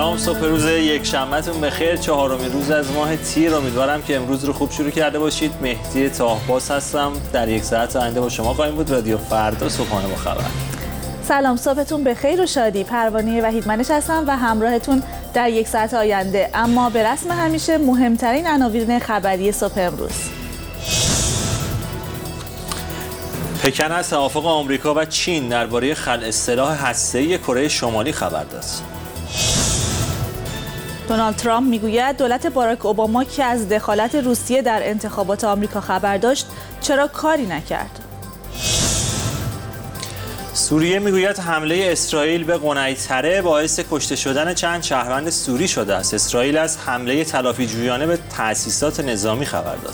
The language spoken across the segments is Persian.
سلام، صبح روز یک شنبهتون بخیر. چهارمین روز از ماه تیر. امیدوارم که امروز رو خوب شروع کرده باشید. مهدی طاهباز هستم. در یک ساعت آینده با شما خواهیم بود. رادیو فردا صبحانه با خبر. سلام، صبحتون بخیر و شادی. پروانه وحیدمنش هستم و همراهتون در یک ساعت آینده. اما به رسم همیشه مهمترین عناوین خبری صبح امروز. پکن از توافق آمریکا و چین درباره خلع سلاح هسته‌ای کره شمالی خبر داد. دونالد ترامپ میگوید دولت باراک اوباما که از دخالت روسیه در انتخابات آمریکا خبر داشت چرا کاری نکرد. سوریه میگوید حمله اسرائیل به قنیطره باعث کشته شدن چند شهروند سوری شده است. اسرائیل از حمله تلافی‌جویانه به تأسیسات نظامی خبر داد.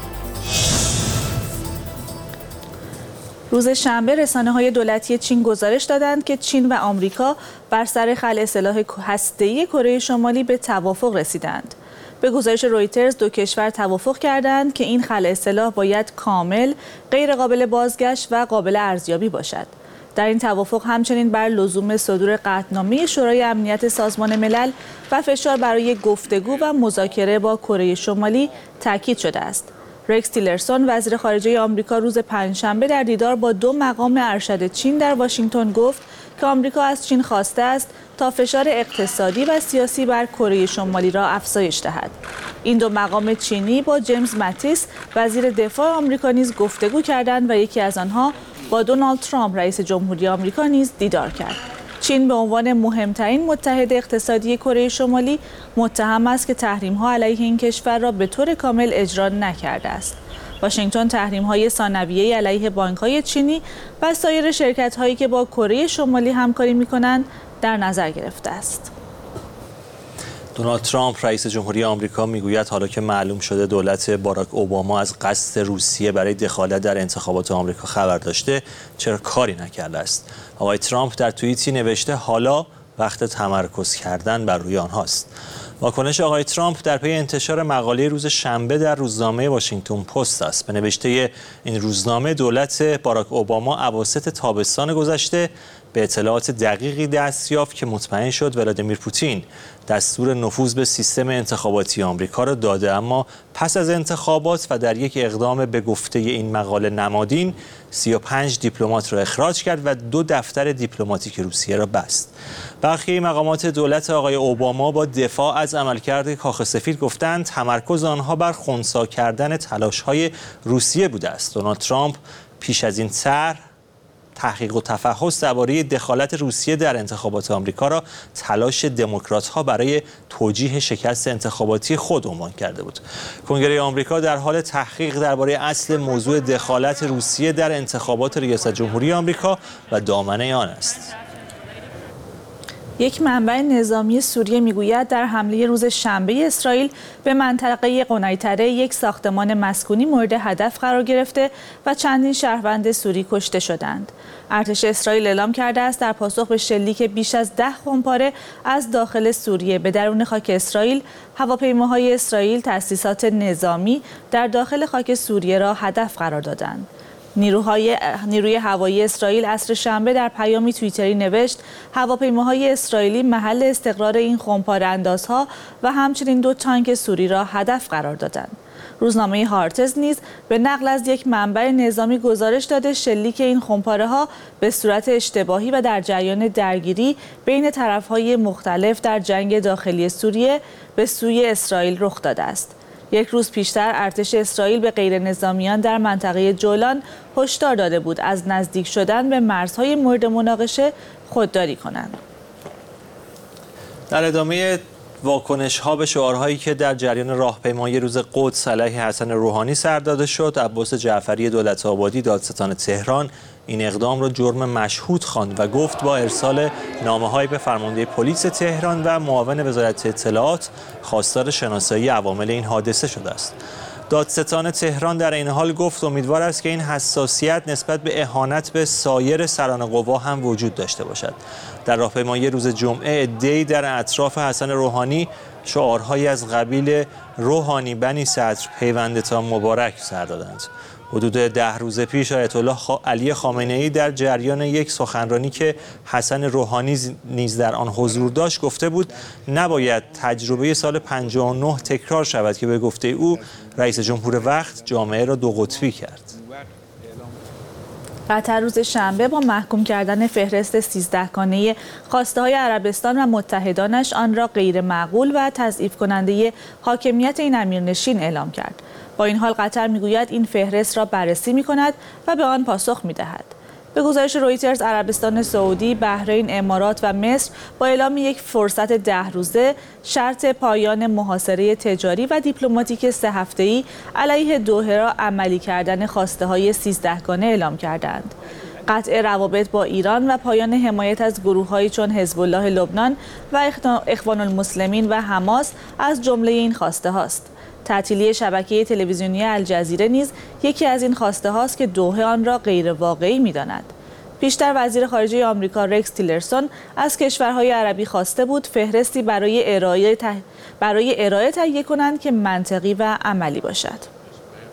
روز شنبه رسانه‌های دولتی چین گزارش دادند که چین و آمریکا بر سر خلع سلاح هسته‌ای کره شمالی به توافق رسیدند. به گزارش رویترز دو کشور توافق کردند که این خلع سلاح باید کامل، غیر قابل بازگشت و قابل ارزیابی باشد. در این توافق همچنین بر لزوم صدور قطعنامه شورای امنیت سازمان ملل و فشار برای گفتگو و مذاکره با کره شمالی تاکید شده است. رکس تیلرسون وزیر خارجه آمریکا روز پنجشنبه در دیدار با دو مقام ارشد چین در واشنگتن گفت که آمریکا از چین خواسته است تا فشار اقتصادی و سیاسی بر کره شمالی را افزایش دهد. این دو مقام چینی با جیمز ماتیس وزیر دفاع آمریکا نیز گفتگو کردند و یکی از آنها با دونالد ترامپ رئیس جمهوری آمریکا نیز دیدار کرد. چین به عنوان مهمترین متحد اقتصادی کره شمالی متهم است که تحریم‌ها علیه این کشور را به طور کامل اجرا نکرده است. واشنگتن تحریم‌های ثانویه‌ای علیه بانک‌های چینی و سایر شرکت‌هایی که با کره شمالی همکاری می‌کنند در نظر گرفته است. دونالد ترامپ رئیس جمهوری آمریکا میگوید حالا که معلوم شده دولت باراک اوباما از قصد روسیه برای دخالت در انتخابات آمریکا خبر داشته چرا کاری نکرده است. آقای ترامپ در توییتی نوشته حالا وقت تمرکز کردن بر روی آنهاست. واکنش آقای ترامپ در پی انتشار مقاله روز شنبه در روزنامه واشنگتن پست است. به نوشته این روزنامه دولت باراک اوباما اواسط تابستان گذشته به اطلاعات دقیقی دست یافت که مطمئن شد ولادیمیر پوتین دستور نفوذ به سیستم انتخاباتی آمریکا را داده، اما پس از انتخابات و در یک اقدام به گفته این مقاله نمادین 35 دیپلمات را اخراج کرد و 2 دفتر دیپلماتیک روسیه را بست. برخی مقامات دولت آقای اوباما با دفاع از عملکرد کاخ سفید گفتند تمرکز آنها بر خنثی کردن تلاش‌های روسیه بوده است. دونالد ترامپ پیش از این تحقیق و تفحص درباره دخالت روسیه در انتخابات آمریکا را تلاش دموکرات‌ها برای توجیه شکست انتخاباتی خود عنوان کرده بود. کنگره آمریکا در حال تحقیق درباره اصل موضوع دخالت روسیه در انتخابات ریاست جمهوری آمریکا و دامنه آن است. یک منبع نظامی سوریه میگوید در حمله روز شنبه اسرائیل به منطقه قنیطره یک ساختمان مسکونی مورد هدف قرار گرفته و چندین شهروند سوری کشته شدند. ارتش اسرائیل اعلام کرده است در پاسخ به شلیک بیش از 10 خمپاره از داخل سوریه به درون خاک اسرائیل، هواپیماهای اسرائیل تأسیسات نظامی در داخل خاک سوریه را هدف قرار دادند. نیروی هوایی اسرائیل عصر شنبه در پیامی توییتری نوشت هواپیماهای اسرائیلی محل استقرار این خمپاره اندازها و همچنین 2 تانک سوری را هدف قرار دادند. روزنامه هارتز نیز به نقل از یک منبع نظامی گزارش داده شلیک این خمپاره ها به صورت اشتباهی و در جریان درگیری بین طرفهای مختلف در جنگ داخلی سوریه به سوی اسرائیل رخ داده است. یک روز پیشتر ارتش اسرائیل به غیر نظامیان در منطقه جولان هشدار داده بود از نزدیک شدن به مرزهای مورد مناقشه خودداری کنند. در ادامه واکنش‌ها به شعارهایی که در جریان راهپیمایی روز قدس علیه حسن روحانی سر داده شد، عباس جعفری دولت‌آبادی دادستان تهران این اقدام را جرم مشهود خواند و گفت با ارسال نامه‌هایی به فرمانده پلیس تهران و معاون وزارت اطلاعات خواستار شناسایی عوامل این حادثه شده است. دادستان تهران در این حال گفت امیدوار است که این حساسیت نسبت به اهانت به سایر سران قوا هم وجود داشته باشد. در راهپیمایی روز جمعه عده‌ای در اطراف حسن روحانی شعارهایی از قبیل روحانی بنی صدر پیوندتان مبارک سر دادند. حدود 10 روز پیش آیت الله علی خامنه‌ای در جریان یک سخنرانی که حسن روحانی نیز در آن حضور داشت گفته بود نباید تجربه سال 59 تکرار شود که به گفته او رئیس جمهور وقت جامعه را دو قطبی کرد. قطر روز شنبه با محکوم کردن فهرست 13 گانه خواسته‌های عربستان و متحدانش آن را غیر معقول و تضعیف کننده حاکمیت این امیرنشین اعلام کرد. با این حال قطر میگوید این فهرست را بررسی می‌کند و به آن پاسخ می‌دهد. به گزارش رویترز، عربستان سعودی، بحرین، امارات و مصر با اعلام یک فرصت 10 روزه شرط پایان محاصره تجاری و دیپلماتیک 3 هفته‌ای علیه دوحه را عملی کردن خواسته‌های 13 گانه اعلام کردند. قطع روابط با ایران و پایان حمایت از گروه‌هایی چون حزب الله لبنان و اخوان المسلمین و حماس از جمله این خواسته هاست. تعطیلی شبکه تلویزیونی الجزیره نیز یکی از این خواسته هاست که دوحه آن را غیر واقعی می‌داند. پیشتر وزیر خارجه آمریکا رکس تیلرسون از کشورهای عربی خواسته بود فهرستی برای ارائه تهیه کنند که منطقی و عملی باشد.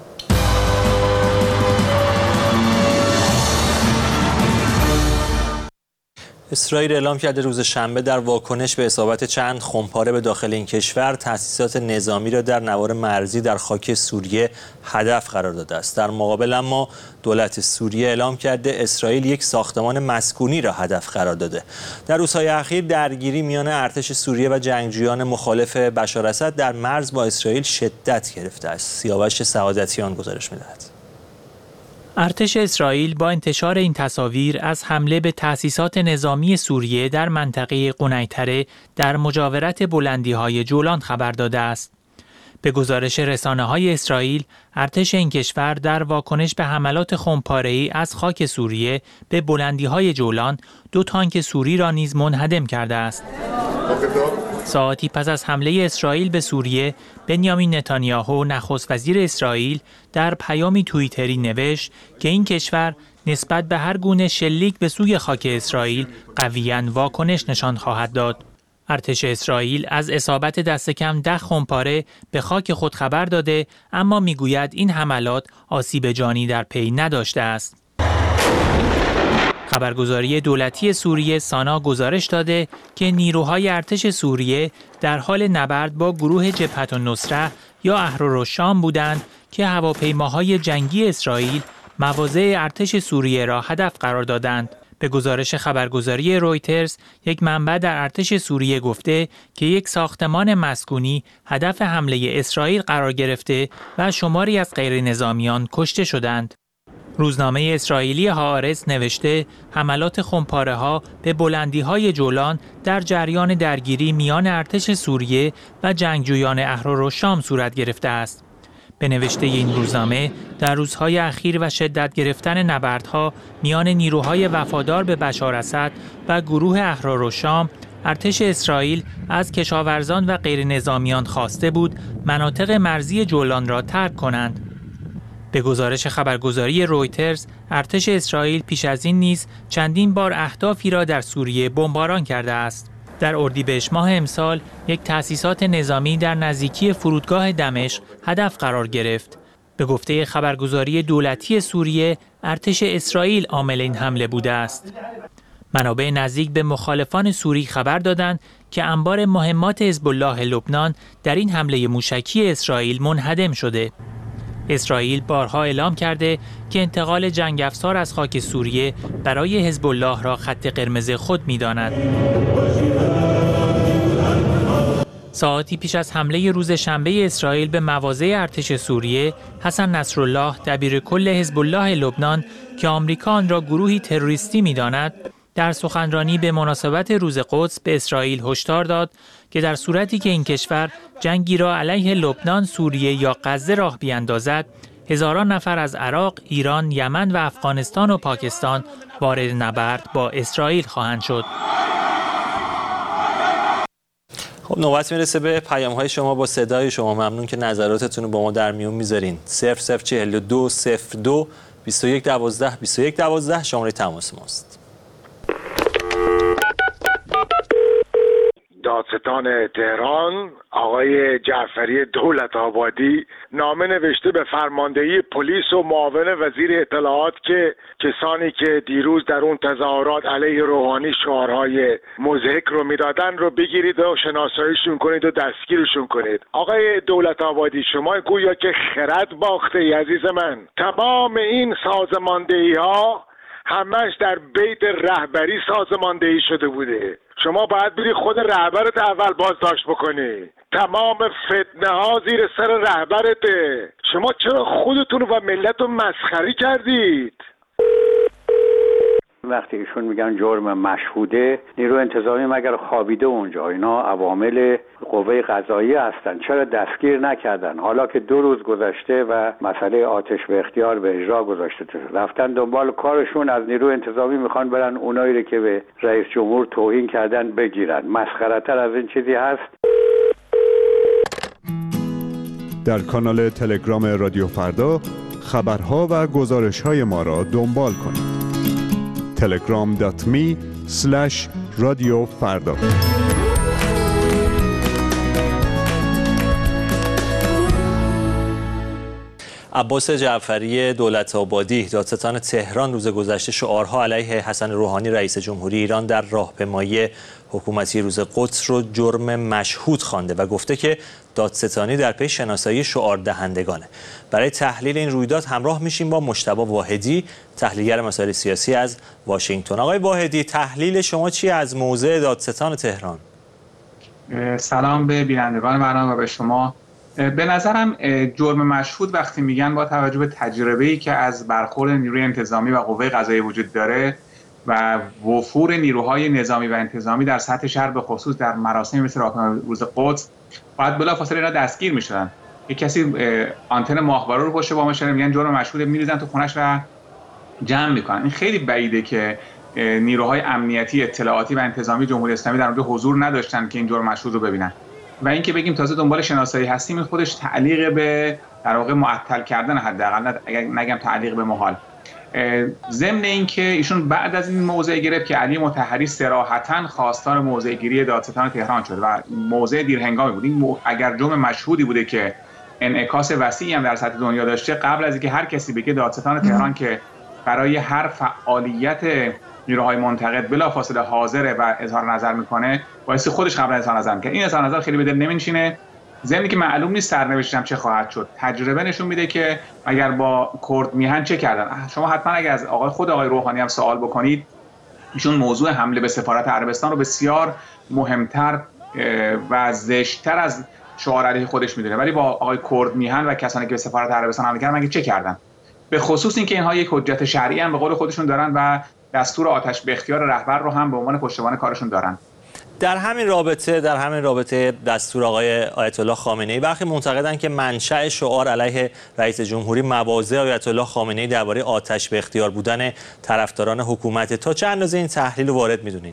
اسرائیل اعلام کرده روز شنبه در واکنش به اصابت چند خمپاره به داخل این کشور تأسیسات نظامی را در نوار مرزی در خاک سوریه هدف قرار داده است. در مقابل اما دولت سوریه اعلام کرده اسرائیل یک ساختمان مسکونی را هدف قرار داده. در روزهای اخیر درگیری میان ارتش سوریه و جنگجویان مخالف بشار اسد در مرز با اسرائیل شدت گرفته است. سیاوش سعادتیان گزارش می‌دهد. ارتش اسرائیل با انتشار این تصاویر از حمله به تأسیسات نظامی سوریه در منطقه قنیطره در مجاورت بلندی‌های جولان خبر داده است. به گزارش رسانه‌های اسرائیل، ارتش این کشور در واکنش به حملات خمپاره‌ای از خاک سوریه به بلندی‌های جولان 2 تانک سوری را نیز منهدم کرده است. ساعتی پس از حمله اسرائیل به سوریه، بنیامین نتانیاهو نخست وزیر اسرائیل در پیامی توییتری نوشت که این کشور نسبت به هر گونه شلیک به سوی خاک اسرائیل قویاً واکنش نشان خواهد داد. ارتش اسرائیل از اصابت دست کم 10 خمپاره به خاک خود خبر داده، اما میگوید این حملات آسیب جانی در پی نداشته است. خبرگزاری دولتی سوریه سانا گزارش داده که نیروهای ارتش سوریه در حال نبرد با گروه جبهت النصره یا احرارالشام بودند که هواپیماهای جنگی اسرائیل مواضع ارتش سوریه را هدف قرار دادند. به گزارش خبرگزاری رویترز، یک منبع در ارتش سوریه گفته که یک ساختمان مسکونی هدف حمله اسرائیل قرار گرفته و شماری از غیر نظامیان کشته شدند. روزنامه اسرائیلی هآرتز نوشته حملات خمپاره‌ها به بلندی‌های جولان در جریان درگیری میان ارتش سوریه و جنگجویان احرارالشام صورت گرفته است. به نوشته این روزنامه، در روزهای اخیر و شدت گرفتن نبردها میان نیروهای وفادار به بشار اسد و گروه احرارالشام، ارتش اسرائیل از کشاورزان و غیر نظامیان خواسته بود مناطق مرزی جولان را ترک کنند. به گزارش خبرگزاری رویترز، ارتش اسرائیل پیش از این نیز چندین بار اهدافی را در سوریه بمباران کرده است. در اردیبهشت ماه امسال، یک تأسیسات نظامی در نزدیکی فرودگاه دمشق هدف قرار گرفت. به گفته خبرگزاری دولتی سوریه، ارتش اسرائیل عامل این حمله بوده است. منابع نزدیک به مخالفان سوری خبر دادند که انبار مهمات حزب الله لبنان در این حمله موشکی اسرائیل منهدم شده. اسرائیل بارها اعلام کرده که انتقال جنگ افزار از خاک سوریه برای حزب الله را خط قرمز خود می‌داند. ساعتی پیش از حمله روز شنبه اسرائیل به مواضع ارتش سوریه، حسن نصرالله دبیرکل حزب الله لبنان که آمریکا آن را گروهی تروریستی می‌داند، در سخنرانی به مناسبت روز قدس به اسرائیل هشدار داد که در صورتی که این کشور جنگی را علیه لبنان، سوریه یا غزه راه بیاندازد، هزاران نفر از عراق، ایران، یمن و افغانستان و پاکستان وارد نبرد با اسرائیل خواهند شد. خب نوبت میرسه به پیام‌های شما با صدای شما. ممنون که نظراتتون رو با ما در میون میذارین. 0042 02 21 12 21 12 شماره تماس ماست. دادستان تهران آقای جعفری دولت‌آبادی نامه نوشته به فرماندهی پلیس و معاون وزیر اطلاعات که کسانی که دیروز در اون تظاهرات علیه روحانی شعارهای مضحک رو میدادن رو بگیرید و شناساییشون کنید و دستگیرشون کنید. آقای دولت‌آبادی، شما گویا که خرد باخته ای عزیز من. تمام این سازماندهی‌ها همش در بیت رهبری سازماندهی شده بوده. شما باید بری خود رهبرت اول بازداشت بکنی. تمام فتنه ها زیر سر رهبرته. شما چرا خودتون و ملت رو مسخره کردید؟ وقتی ایشون میگن جرم مشهوده، نیرو انتظامی مگر خوابیده اونجا؟ اینا عوامل قوه قضاییه هستن، چرا دستگیر نکردن؟ حالا که 2 روز گذشته و مسئله آتش به اختیار به اجرا گذاشته رفتن دنبال کارشون، از نیرو انتظامی میخوان برن اونایی رو که به رئیس جمهور توهین کردن بگیرن. مسخره تر از این چیزی هست؟ در کانال تلگرام رادیو فردا خبرها و گزارش‌های ما را دنبال کنید. telegram.me/رادیوفردا. عباس جعفری دولت‌آبادی، دادستان تهران، روز گذشته شعارها علیه حسن روحانی رئیس جمهوری ایران در راهپیمایی حکومتی روز قدس رو جرم مشهود خوانده و گفته که دادستانی در پی شناسایی شعار دهندگانه. برای تحلیل این رویداد همراه میشیم با مجتبی واحدی، تحلیلگر مسائل سیاسی از واشنگتن. آقای واحدی، تحلیل شما چی از موضع دادستان تهران؟ سلام به بینندگان برنامه و به شما. به نظرم جرم مشهود وقتی میگن با توجه به تجربه‌ای که از برخورد نیروی انتظامی و قوه قضاییه وجود داره و وفور نیروهای نظامی و انتظامی در سطح شهر به خصوص در مراسمی مثل راهپیمایی روز قدس، باید بلافاصله اینا دستگیر میشدن. یک کسی آنتن ماهواره رو پشت بام میشن، میگن جرم مشهود، میریزن تو خونش و جمع میکنن. این خیلی بعیده که نیروهای امنیتی، اطلاعاتی و انتظامی جمهوری اسلامی در اونجا حضور نداشتن که این جرم مشهود رو ببینن. و اینکه بگیم تازه دنبال شناسایی هستیم، این خودش تعلیق به در واقع معطل کردن، حداقل نگم تعلیق به محال. ضمن اینکه ایشون بعد از این موضع گرفت که علی مطهری صراحتاً خواستار موضع گیری دادستان تهران شد و موضع دیرهنگامی بود. این اگر جرم مشهودی بوده که انعکاس وسیعی هم در سطح دنیا داشته، قبل از اینکه هر کسی بگه دادستان تهران که برای هر فعالیت نیروهای منتقد بلافاصله حاضره و اظهار نظر میکنه، باعث خودش قبلا اظهار نظر میکنه. این اظهار نظر خیلی به دل نمیشینه، ضمن که معلوم نیست سرنوشتش هم چه خواهد شد. تجربه نشون میده که اگر با کرد میهن چه کردن. شما حتما اگر از خود آقای روحانی هم سوال بکنید، ایشون موضوع حمله به سفارت عربستان رو بسیار مهمتر و زشت‌تر از شعار علیه خودش میدونه. ولی با آقای کرد میهن و کسانی که به سفارت عربستان حمله کردن مگه چه کردن؟ به خصوص اینکه اینها یک حجت شرعی هم به قول خودشون دارن و دستور آتش به اختیار رهبر رو هم به عنوان پشتوانه کارشون دارن. در همین رابطه دستور آقای آیت الله خامنه‌ای، برخی معتقدن که منشأ شعار علیه رئیس جمهوری مواضع آیت الله خامنه‌ای درباره آتش به اختیار بودن طرفداران حکومت. تا چه اندازه این تحلیل رو وارد می‌دونین؟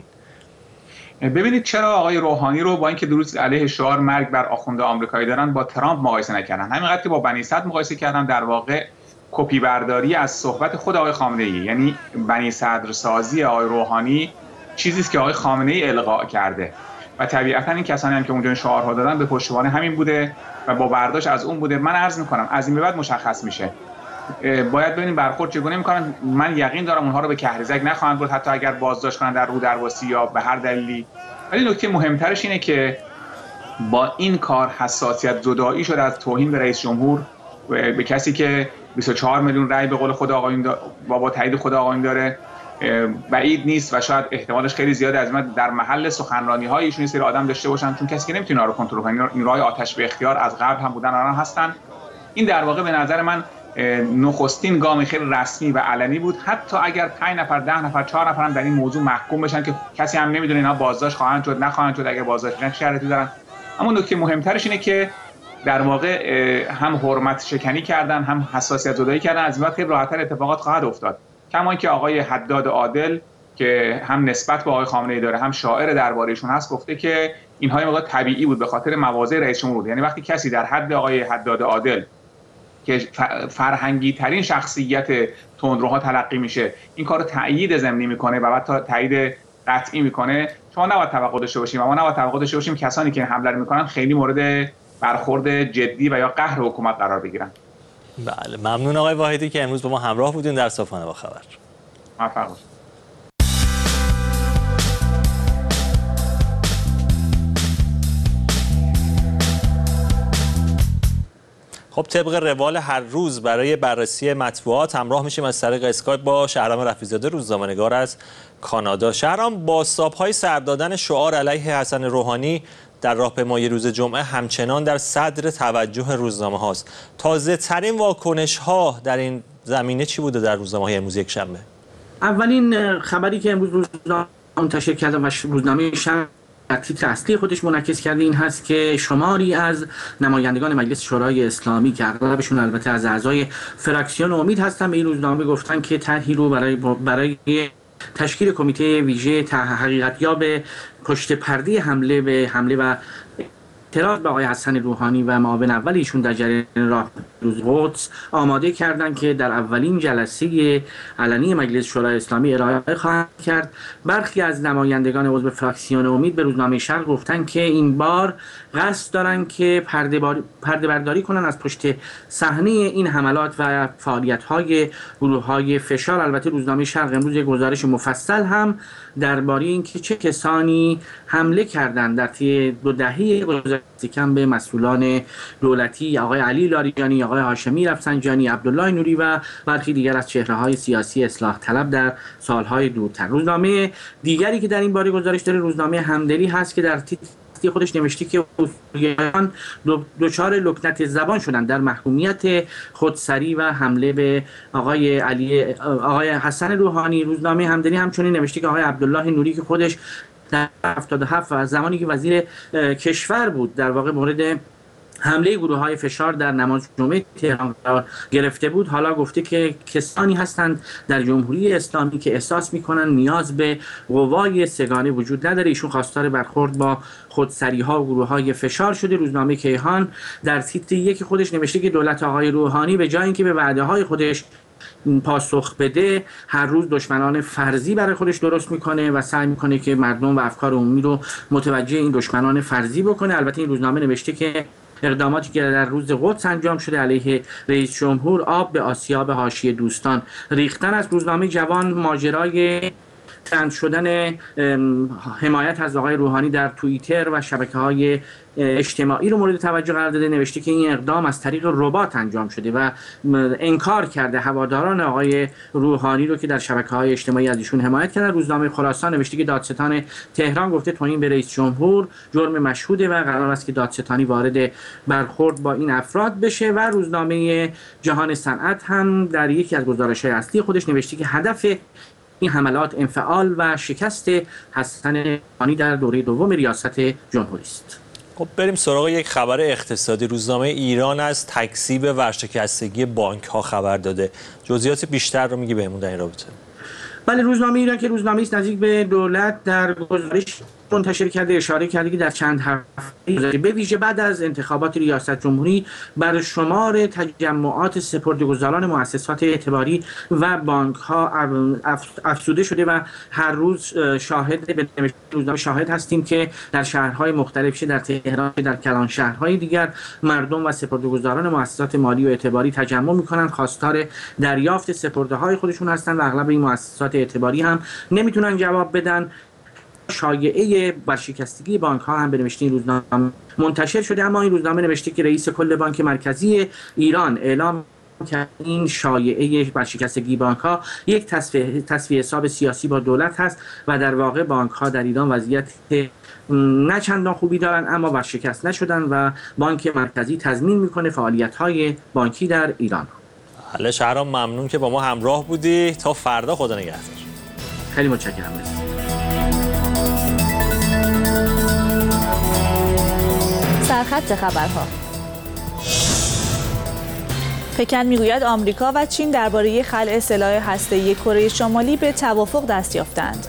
ببینید چرا آقای روحانی رو با اینکه درست علیه شعار مرگ بر آخوند آمریکایی دارن با ترامپ مقایسه نکردن؟ همینقدر که با بنی صدر مقایسه کردن، در واقع کپی برداری از صحبت خود آقای خامنه‌ای، یعنی بنی صدر سازی آقای روحانی چیزی است که آقای خامنه‌ای القا کرده و طبیعتاً این کسانی هم که اونجا شعارها دادن به پشتوانه همین بوده و با برداشت از اون بوده. من عرض می‌کنم از این به بعد مشخص میشه، باید ببینیم برخورد چگونه می‌کنن. من یقین دارم اونها رو به کهریزک نخواهند برد، حتی اگر بازداشت کنن در رودرواسی یا به هر دلیلی. ولی نکته مهمترش اینه که با این کار حساسیت زدایی شده از توهین به رئیس جمهور، به کسی که 24 میلیون رأی به قول خود آقایون با تایید خود آقایون داره. بعید نیست و شاید احتمالش خیلی زیاده از من در محل سخنرانی‌های ایشون این سری آدم داشته باشن، چون کسی که نمیتونه آن رو کنترل کنه. نیروهای آتش به اختیار از قبل هم بودن، آنها هستن. این در واقع به نظر من نخستین گام خیلی رسمی و علنی بود، حتی اگر 5 نفر 10 نفر 4 نفر هم در این موضوع محکوم بشن که کسی هم نمیدونه اینا بازداشت خواهند شد نخواهند شد، اگر بازداشت بشن شرطی دارن. اما نکته مهمترش اینه که در واقع هم حرمت شکنی کردن، هم حساسیت زدایی کردن. از این بعد خیلی راحت‌تر اتفاقات خواهد افتاد. کما اینکه آقای حداد عادل که هم نسبت به آقای خامنه‌ای داره، هم شاعر دربارهشون هست، گفته که اینها یه مقدار طبیعی بود به خاطر مواضع رئیس جمهور بود. یعنی وقتی کسی در حد آقای حداد عادل که فرهنگی ترین شخصیت تندروها تلقی میشه، این کارو تأیید ضمنی میکنه و بعد تا تایید قطعی میکنه، شما نباید توقع داشته باشیم و ما نباید توقع داشته باشیم کسانی که این حمله رو میکنن خیلی مورد برخورد جدی و یا قهر حکومت قرار بگیرن. بله، ممنون آقای واحدی که امروز با ما همراه بودین در صبحانه با خبر. موفق باشید. خب طبق روال هر روز برای بررسی مطبوعات همراه میشیم از طریق اسکایپ با شهرام رفیع‌زاده، روزنامه‌نگار از کانادا. شهرام، بازتاب‌های سر دادن شعار علیه حسن روحانی در راهپیمایی روز جمعه همچنان در صدر توجه روزنامه هاست. تازه ترین واکنش ها در این زمینه چی بوده در روزنامه‌های امروز یک شنبه؟ اولین خبری که امروز روزنامه منتشر کرده و روزنامه شرق در تیتر اصلی خودش منعکس کرده این هست که شماری از نمایندگان مجلس شورای اسلامی که اغلبشون البته از اعضای فراکسیون امید هستن به این روزنامه گفتن که طرحی رو برای تشکیل کمیته ویژه حقیقتیاب پشت پرده حمله و اعتراض به آقای حسن روحانی و معاون اول ایشون در جریان راهپیمایی قدس آماده کردن که در اولین جلسه علنی مجلس شورای اسلامی ارائه خواهند کرد. برخی از نمایندگان عضو فراکسیون امید به روزنامه شرق گفتن که این بار قصد دارن که پرده برداری کنن از پشت صحنه این حملات و فعالیت‌های گروه‌های فشار. البته روزنامه شرق امروز یک گزارش مفصل هم درباره اینکه چه کسانی حمله کردند در طی 2 دهه گذشته کم به مسئولان دولتی، آقای علی لاریجانی، آقای هاشمی رفسنجانی، عبدالله نوری و برخی دیگر از چهره‌های سیاسی اصلاح طلب در سالهای دورتر. روزنامه دیگری که در این باره گزارش داره روزنامه همدلی هست که در خودش نوشته که اصولیان دچار لکنت زبان شدن در محکومیت خودسری و حمله به آقای حسن روحانی. روزنامه همدلی همچنین نوشته که آقای عبدالله نوری که خودش در 77 و زمانی که وزیر کشور بود در واقع مورد حمله گروه‌های فشار در نماز جمعه تهران قرار گرفته بود، حالا گفته که کسانی هستند در جمهوری اسلامی که احساس می‌کنند نیاز به قوای سگانه وجود نداره. ایشون خواستار برخورد با خودسری‌ها و گروه‌های فشار شده. روزنامه کیهان در تیتر 1 خودش نوشته که دولت آقای روحانی به جای اینکه به وعده‌های خودش پاسخ بده، هر روز دشمنان فرضی برای خودش درست میکنه و سعی میکنه که مردم و افکار عمومی رو متوجه این دشمنان فرضی بکنه. البته این روزنامه نوشته که اقداماتی که در روز قدس انجام شده علیه رئیس جمهور آب به آسیاب حاشیه دوستان ریختن است. روزنامه جوان ماجرای ترند شدن حمایت از آقای روحانی در توییتر و شبکه‌های اجتماعی رو مورد توجه قرار داده. نوشته که این اقدام از طریق ربات انجام شده و انکار کرده هواداران آقای روحانی رو که در شبکه‌های اجتماعی از ایشون حمایت کردن. روزنامه خراسان نوشته که دادستان تهران گفته توهین به رئیس جمهور جرم مشهوده و قرار است که دادستانی وارد برخورد با این افراد بشه. و روزنامه جهان صنعت هم در یکی از گزارش‌های اصلی خودش نوشته که هدف این حملات انفعال و شکست حسن روحانی در دوره دوم ریاست جمهوری است. خب بریم سراغ یک خبر اقتصادی. روزنامه ایران از تکذیب ورشکستگی بانک‌ها خبر داده. جزئیات بیشتر رو میگی بهمون در این رابطه؟ بله، روزنامه ایران که روزنامه‌ای است نزدیک به دولت در گزارش منتشر کرده اشاره کرده که در چند هفته به ویژه بعد از انتخابات ریاست جمهوری بر شمار تجمعات سپرده‌گذاران مؤسسات اعتباری و بانک‌ها افزوده شده و هر روز شاهد هستیم که در شهرهای مختلف در تهران، در کلان شهرهای دیگر مردم و سپرده‌گذاران مؤسسات مالی و اعتباری تجمع می‌کنند، خواستار دریافت سپرده‌های خودشون هستند و اغلب این مؤسسات اعتباری هم نمیتونن جواب بدن. شایعه ورشکستگی بانک‌ها هم به نوشته این روزنامه منتشر شده، اما این روزنامه نوشته که رئیس کل بانک مرکزی ایران اعلام کرد این شایعه ورشکستگی بانک‌ها یک تصفیه حساب سیاسی با دولت هست و در واقع بانک‌ها در ایران وضعیت نه چندان خوبی دارن اما ورشکست نشدن و بانک مرکزی تضمین میکنه فعالیت‌های بانکی در ایران. بله شهرام، ممنون که با ما همراه بودی. تا فردا، خدا نگهدار. خیلی متشکرم. سرخط خبرها. پکن میگوید آمریکا و چین درباره خلع سلاح هسته‌ای کره شمالی به توافق دست یافتند.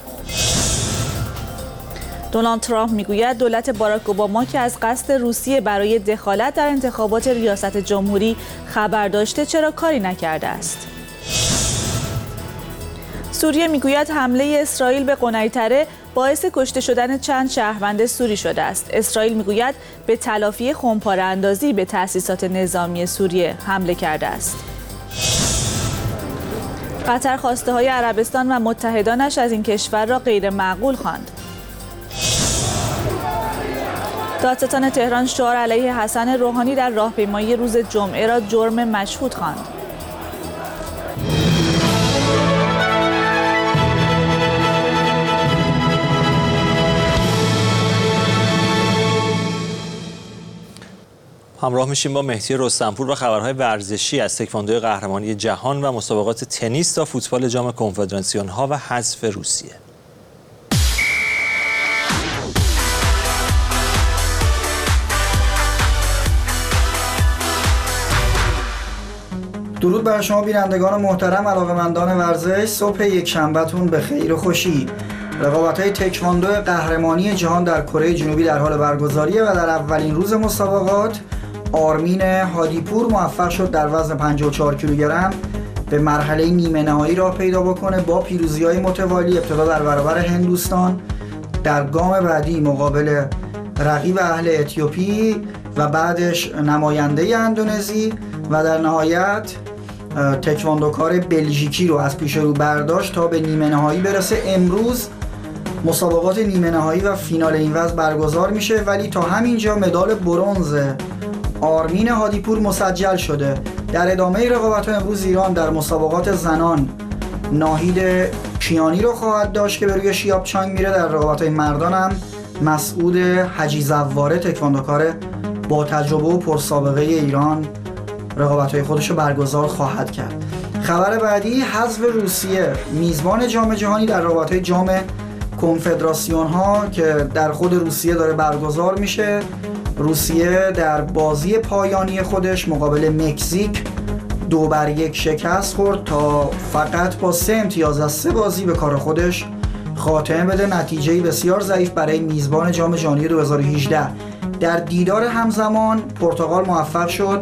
دونالد ترامپ میگوید دولت باراک اوباما که از قصد روسیه برای دخالت در انتخابات ریاست جمهوری خبر داشته چرا کاری نکرده است. سوریه میگوید حمله اسرائیل به قنیطره باعث کشته شدن چند شهروند سوری شده است. اسرائیل میگوید به تلافی خمپاره اندازی به تأسیسات نظامی سوریه حمله کرده است. قطر خواسته‌های عربستان و متحدانش از این کشور را غیر معقول خواند. دادستان تهران شعار علیه حسن روحانی در راهپیمایی روز جمعه را جرم مشهود خواند. همراه میشیم با مهدی رستمپور و خبرهای ورزشی از تکواندو قهرمانی جهان و مسابقات تنیس تا فوتبال جام کنفدراسیون ها و حذف روسیه. درود بر شما بینندگان محترم، علاقه‌مندان ورزش. صبح یک شنبهتون به خیر و خوشی. رقابت‌های تکواندو قهرمانی جهان در کره جنوبی در حال برگزاریه و در اولین روز مسابقات آرمین هادیپور موفق شد در وزن 54 کیلوگرم به مرحله نیمه نهایی راه پیدا بکنه با پیروزی‌های متوالی. ابتدا در برابر هندوستان، در گام بعدی مقابل رقیب اهل اتیوپی و بعدش نماینده اندونزی و در نهایت تکواندوکار بلژیکی رو از پیش رو برداشت تا به نیمه نهایی برسه. امروز مسابقات نیمه نهایی و فینال این وزن برگزار میشه، ولی تا همینجا مدال برنز آرمین هادیپور مسجل شده. در ادامه رقابت‌ها امروز ایران در مسابقات زنان ناهید کیانی رو خواهد داشت که به روی شیابچانگ میره. در رقابت‌های مردان هم مسعود حجی زواره تکواندوکار با تجربه و پرسابقه ایران رقابت‌های خودش رو برگزار خواهد کرد. خبر بعدی حذف روسیه، میزبان جام جهانی در رقابت‌های جام کنفدراسیون ها که در خود روسیه داره برگزار میشه. روسیه در بازی پایانی خودش مقابل مکزیک 2-1 شکست خورد تا فقط با 3 امتیاز از 3 بازی به کار خودش خاتمه بده. نتیجه‌ای بسیار ضعیف برای میزبان جام جهانی 2018. در دیدار همزمان پرتغال موفق شد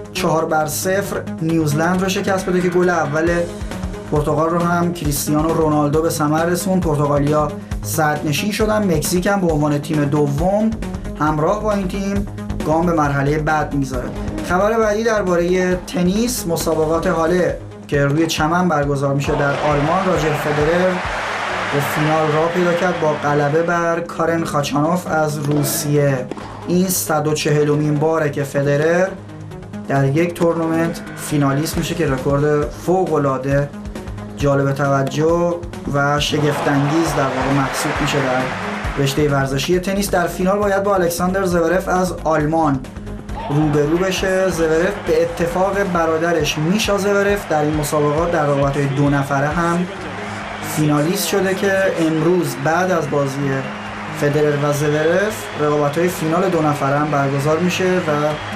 4-0 نیوزلند رو شکست بده که گل اول پرتغال رو هم کریستیانو رونالدو به ثمر رسوند. پرتغالیا صدرنشین شدن. مکزیک هم به عنوان تیم دوم همراه با این تیم گام به مرحله بعد میذاره. خبر بعدی درباره تنیس، مسابقات حاله که روی چمن برگزار میشه در آلمان. راجر فدرر به فینال راه پیدا کرد با غلبه بر کارن خاچانوف از روسیه. این 140مین باره که فدرر در یک تورنمنت فینالیست میشه که رکورد فوق‌العاده جالب توجه و شگفت‌انگیز در واقع محسوب میشه در رشته ورزشی تنیس. در فینال باید با الکساندر زورف از آلمان روبرو بشه. زورف به اتفاق برادرش میشا زورف در این مسابقات در رقابت‌های 2 نفره هم فینالیست شده که امروز بعد از بازی فدرر و زورف رقابت‌های فینال 2 نفره هم برگزار میشه و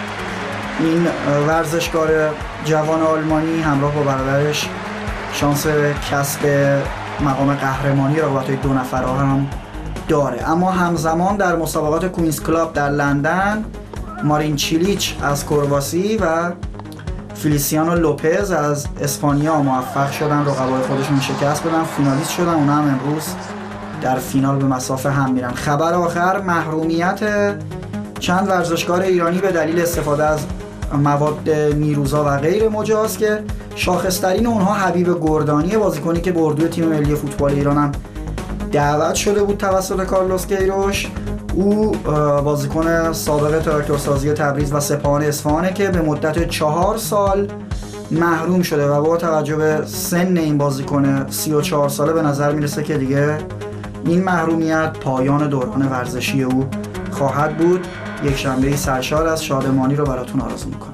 این ورزشکار جوان آلمانی همراه با برادرش شانس کسب مقام قهرمانی رقابت‌های 2 نفره هم داره. اما همزمان در مسابقات کوینز کلاب در لندن مارین چیلیچ از کرواسی و فلیسیانو لوپز از اسپانیا موفق شدن رقبای خودشون شکست بدن، فینالیست شدن. اونا هم امروز در فینال به مسافه هم میرن. خبر آخر، محرومیت چند ورزشکار ایرانی به دلیل استفاده از مواد نیروزا و غیر مجاز که شاخص‌ترین اونها حبیب گردانی، بازیکنی که به اردوی تیم ملی فوتبال ایران هم دعوت شده بود توسط کارلوس کیروش. او بازیکن سابق تراکتورسازی تبریز و سپاهان اصفهانه که به مدت 4 سال محروم شده و با توجه به سن این بازیکن 34 ساله به نظر میرسه که دیگه این محرومیت پایان دوران ورزشی او خواهد بود. یک شنبه سرشار از شادمانی رو براتون آرزو میکنم.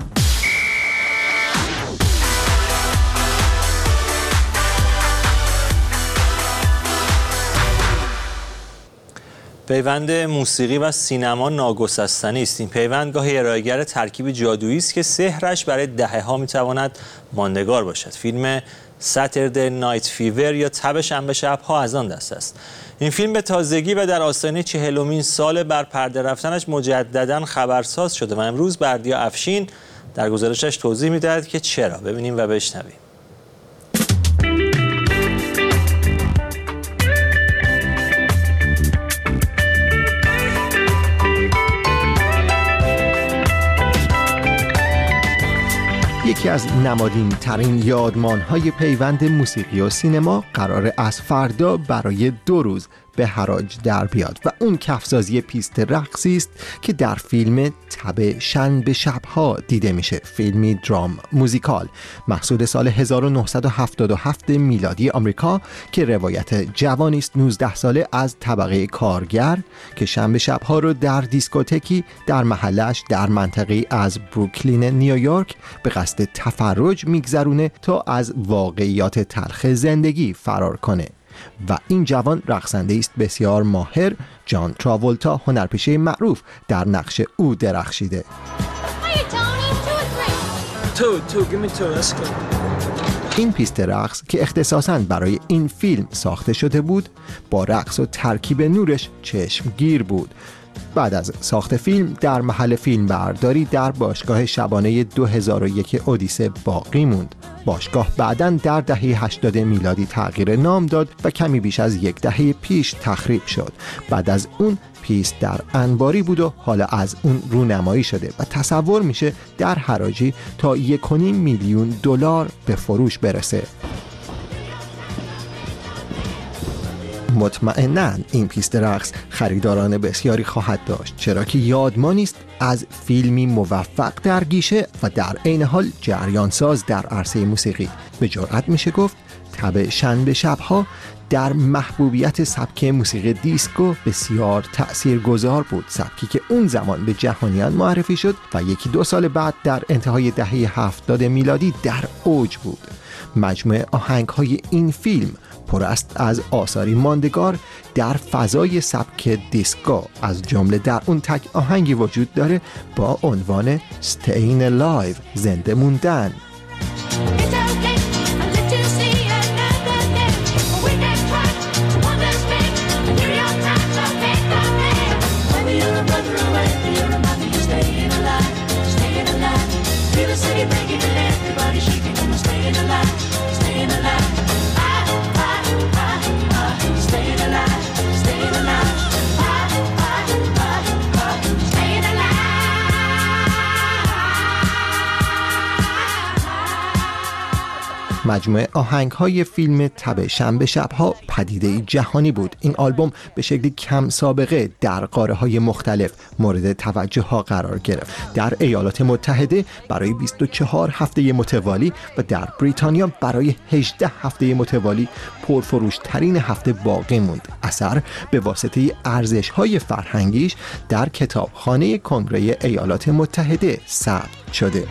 پیوند موسیقی و سینما ناگسستنی است. این پیوند گاهی ارائه‌گر ترکیبی جادویی است که سحرش برای دهه‌ها میتواند ماندگار باشد. فیلم ساتردی نایت فیور یا تب شنبه شب‌ها از آن دست است. این فیلم به تازگی و در آستانه 40مین سال بر پرده رفتنش مجدداً خبرساز شده و امروز بردیا افشین در گزارشش توضیح می‌دهد که چرا. ببینیم و بشنویم. از نمادین ترین یادمان‌های پیوند موسیقی و سینما قرار از فردا برای 2 روز به حراج در بیاد و اون کفسازی پیست رقصی است که در فیلم تب شنبه شب‌ها دیده میشه. فیلمی درام موزیکال محصول سال 1977 میلادی آمریکا که روایت جوانی است 19 ساله از طبقه کارگر که شنبه شب‌ها رو در دیسکوتکی در محلش در منطقه از بروکلین نیویورک به قصد تفرج میگذرونه تا از واقعیات تلخ زندگی فرار کنه. و این جوان رقصنده است بسیار ماهر. جان تراولتا هنرپیشه معروف در نقش او درخشیده. این پیست رقص که اختصاصاً برای این فیلم ساخته شده بود با رقص و ترکیب نورش چشمگیر بود. بعد از ساخت فیلم در محل فیلم برداری در باشگاه شبانه 2001 اودیسه باقی موند. باشگاه بعداً در دهه 80 میلادی تغییر نام داد و کمی بیش از 1 دهه پیش تخریب شد. بعد از اون پیست در انباری بود و حالا از اون رونمایی شده و تصور میشه در حراجی تا 1.5 میلیون دلار به فروش برسه. مطمئناً این پیست رقص خریداران بسیاری خواهد داشت، چرا که یادمانی است از فیلمی موفق در گیشه و در عین حال جریان ساز در عرصه موسیقی. به جرئت میشه گفت تب شنبه شب‌ها در محبوبیت سبک موسیقی دیسکو بسیار تأثیرگذار بود، سبکی که اون زمان به جهانیان معرفی شد و 1-2 سال بعد در انتهای دهه 70 میلادی در اوج بود. مجموعه آهنگ‌های این فیلم پر است از آثاری ماندگار در فضای سبک دیسکو، از جمله در اون تک آهنگی وجود داره با عنوان Staying Alive، زنده موندن. مجموعه آهنگ‌های فیلم تب شنبه شب‌ها پدیده‌ای جهانی بود. این آلبوم به شکلی کم سابقه در قاره‌های مختلف مورد توجه ها قرار گرفت. در ایالات متحده برای 24 هفته متوالی و در بریتانیا برای 18 هفته متوالی پرفروش‌ترین هفته باقی موند. اثر به واسطه ارزش‌های فرهنگیش در کتابخانه کنگره ایالات متحده ثبت شده.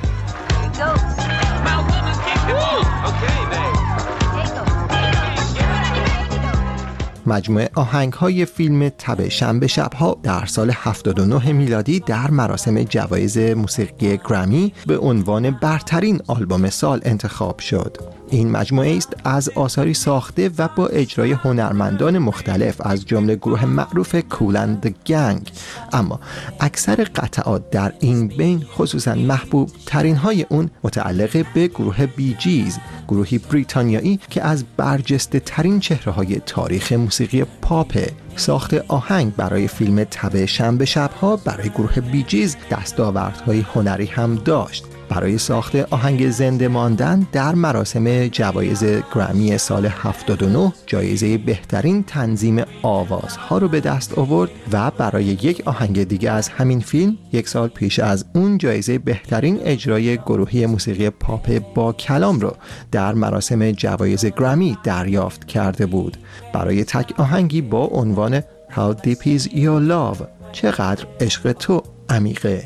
مجموعه آهنگ‌های فیلم تب شنبه شب‌ها در سال 79 میلادی در مراسم جوایز موسیقی گرمی به عنوان برترین آلبوم سال انتخاب شد. این مجموعه است از آثاری ساخته و با اجرای هنرمندان مختلف از جمله گروه معروف کول اند گنگ، اما اکثر قطعات در این بین خصوصا محبوب ترین های اون متعلق به گروه بی جیز، گروهی بریتانیایی که از برجسته ترین چهره های تاریخ موسیقی پاپ. ساخت آهنگ برای فیلم تب شنبه شب‌ها برای گروه بی جیز دستاوردهای هنری هم داشت. برای ساخت آهنگ زنده ماندن در مراسم جوایز گرمی سال 79 جایزه بهترین تنظیم آوازها رو به دست آورد و برای یک آهنگ دیگه از همین فیلم 1 سال پیش از اون جایزه بهترین اجرای گروهی موسیقی پاپ با کلام رو در مراسم جوایز گرمی دریافت کرده بود. برای تک آهنگی با عنوان How Deep Is Your Love، چقدر عشق تو عمیقه.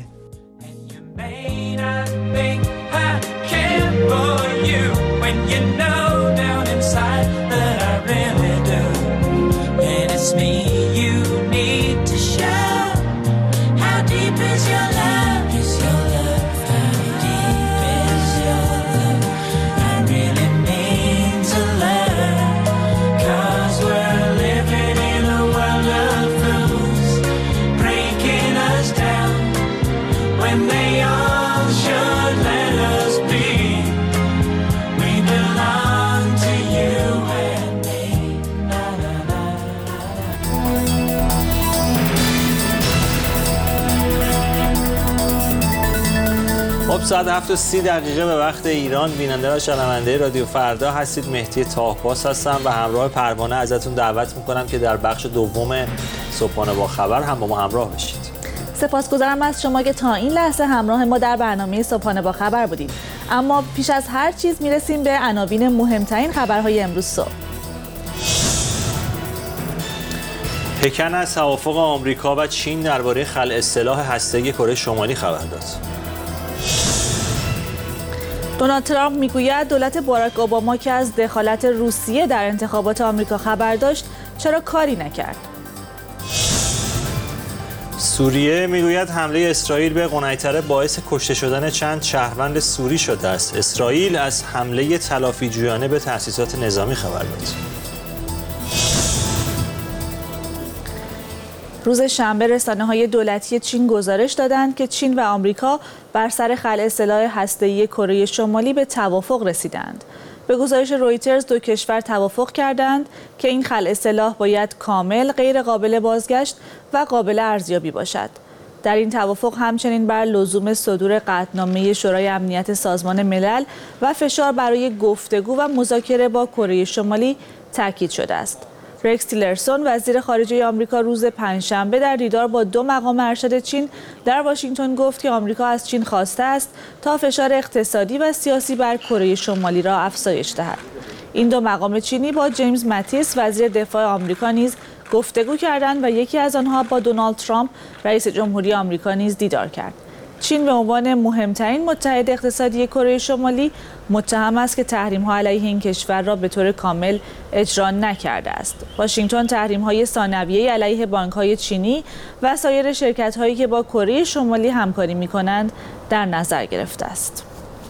خب ساعت 7:30 به وقت ایران بیننده و شنونده رادیو فردا هستید. مهدی تاهباس هستم و همراه پروانه ازتون دعوت میکنم که در بخش دوم صبحانه با خبر هم با ما همراه بشید. سپاسگزارم از شما که تا این لحظه همراه ما در برنامه صبحانه با خبر بودید. اما پیش از هر چیز میرسیم به عناوین مهمترین خبرهای امروز صبح. پکن از توافق آمریکا و چین درباره خلع سلاح هسته‌ای کره شمالی خبر داد. دونالد ترامپ میگوید دولت باراک اوباما که از دخالت روسیه در انتخابات آمریکا خبر داشت چرا کاری نکرد. سوریه میگوید حمله اسرائیل به قنیطره باعث کشته شدن چند شهروند سوری شده است. اسرائیل از حمله تلافیجویانه به تأسیسات نظامی خبر داد. روز شنبه رسانه‌های دولتی چین گزارش دادند که چین و آمریکا بر سر خلع سلاح هسته‌ای کره شمالی به توافق رسیدند. به گزارش رویترز دو کشور توافق کردند که این خلع سلاح باید کامل، غیر قابل بازگشت و قابل ارزیابی باشد. در این توافق همچنین بر لزوم صدور قطعنامه شورای امنیت سازمان ملل و فشار برای گفتگو و مذاکره با کره شمالی تاکید شده است. رکس تیلرسون وزیر خارجه آمریکا روز پنجشنبه در دیدار با دو مقام ارشد چین در واشنگتن گفت که آمریکا از چین خواسته است تا فشار اقتصادی و سیاسی بر کره شمالی را افزایش دهد. این دو مقام چینی با جیمز ماتیس وزیر دفاع آمریکا نیز گفتگو کردند و یکی از آنها با دونالد ترامپ رئیس جمهوری آمریکا نیز دیدار کرد. چین به عنوان مهمترین متحد اقتصادی کره شمالی متهم است که تحریم‌ها علیه این کشور را به طور کامل اجرا نکرده است. واشنگتن تحریم‌های ثانویه‌ای علیه بانک‌های چینی و سایر شرکت‌هایی که با کره شمالی همکاری می‌کنند در نظر گرفته است.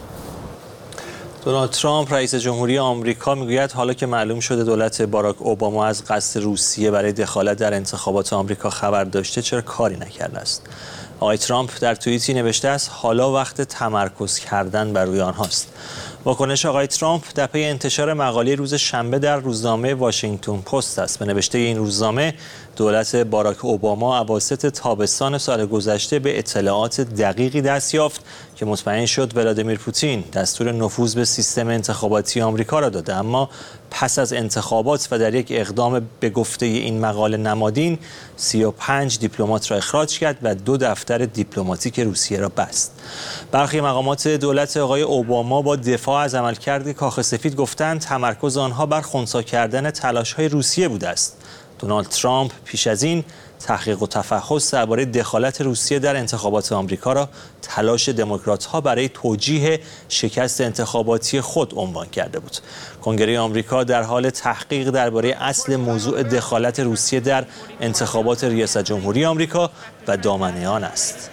دونالد ترامپ رئیس جمهوری آمریکا میگوید حالا که معلوم شده دولت باراک اوباما از قصد روسیه برای دخالت در انتخابات آمریکا خبر داشته چرا کاری نکرده است. آقای ترامپ در توییتی نوشته است حالا وقت تمرکز کردن بر روی آنهاست. واکنش آقای ترامپ در پی انتشار مقاله روز شنبه در روزنامه واشنگتن پست است. به نوشته این روزنامه دولت باراک اوباما اواسط تابستان سال گذشته به اطلاعات دقیقی دست یافت که مطمئن شد ولادیمیر پوتین دستور نفوذ به سیستم انتخاباتی آمریکا را داده، اما پس از انتخابات و در یک اقدام به گفته این مقاله نمادین 35 دیپلمات را اخراج کرد و 2 دفتر دیپلماتیک روسیه را بست. برخی مقامات دولت آقای اوباما با دفاع از عملکرد کاخ سفید گفتند تمرکز آنها بر خنثی کردن تلاش‌های روسیه بوده است. دونالد ترامپ پیش از این تحقیق و تفحص درباره دخالت روسیه در انتخابات آمریکا را تلاش دموکرات‌ها برای توجیه شکست انتخاباتی خود عنوان کرده بود. کنگره آمریکا در حال تحقیق درباره اصل موضوع دخالت روسیه در انتخابات ریاست جمهوری آمریکا و دامنه آن است.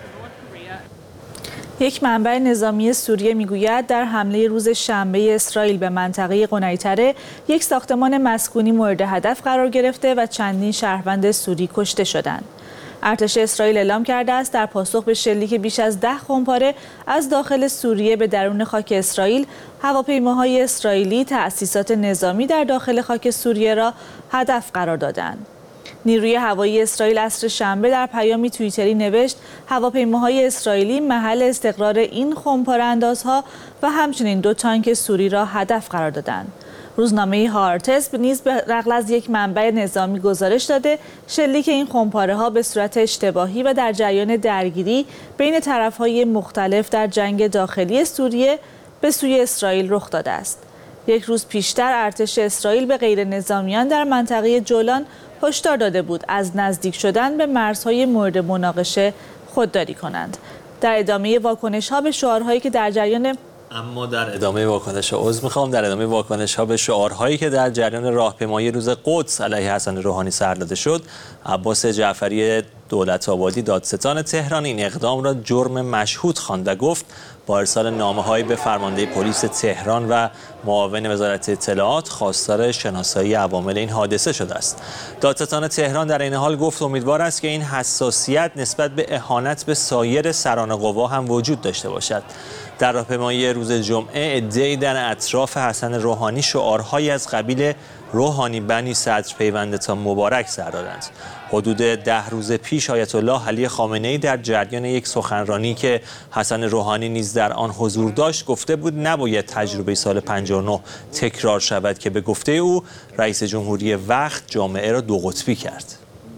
یک منبع نظامی سوریه میگوید در حمله روز شنبه اسرائیل به منطقه قنیطره یک ساختمان مسکونی مورد هدف قرار گرفته و چندین شهروند سوری کشته شدند. ارتش اسرائیل اعلام کرده است در پاسخ به شلیک بیش از 10 خمپاره از داخل سوریه به درون خاک اسرائیل، هواپیماهای اسرائیلی تأسیسات نظامی در داخل خاک سوریه را هدف قرار دادند. نیروی هوایی اسرائیل عصر شنبه در پیامی توییتری نوشت هواپیماهای اسرائیلی محل استقرار این خمپاره‌اندازها و همچنین 2 تانک سوری را هدف قرار دادند. روزنامه هارتس نیز به نقل از یک منبع نظامی گزارش داده شلیک این خمپاره‌ها به صورت اشتباهی و در جریان درگیری بین طرف‌های مختلف در جنگ داخلی سوریه به سوی اسرائیل رخ داده است. یک روز پیشتر ارتش اسرائیل به غیر نظامیان در منطقه جولان هشدار داده بود از نزدیک شدن به مرزهای مورد مناقشه خودداری کنند. در ادامه واکنش‌ها به شعارهایی که در جریان در ادامه واکنش‌ها به شعارهایی که در جریان راهپیمایی روز قدس علیه حسن روحانی سر داده شد، عباس جعفری دولت‌آبادی دادستان تهران این اقدام را جرم مشهود خواند و گفت با ارسال نامه‌هایی به فرمانده پلیس تهران و معاون وزارت اطلاعات خواستار شناسایی عوامل این حادثه شده است. دادستان تهران در این حال گفت امیدوار است که این حساسیت نسبت به اهانت به سایر سران قوا هم وجود داشته باشد. در راهپیمایی روز جمعه عده‌ای در اطراف حسن روحانی شعارهایی از قبیل روحانی بنی صدر پیوند تا مبارک سر دادند. حدود 10 روز پیش آیت الله علی خامنه‌ای در جریان یک سخنرانی که حسن روحانی نیز در آن حضور داشت گفته بود نباید تجربه سال 59 تکرار شود که به گفته او رئیس جمهوری وقت جامعه را دو قطبی کرد.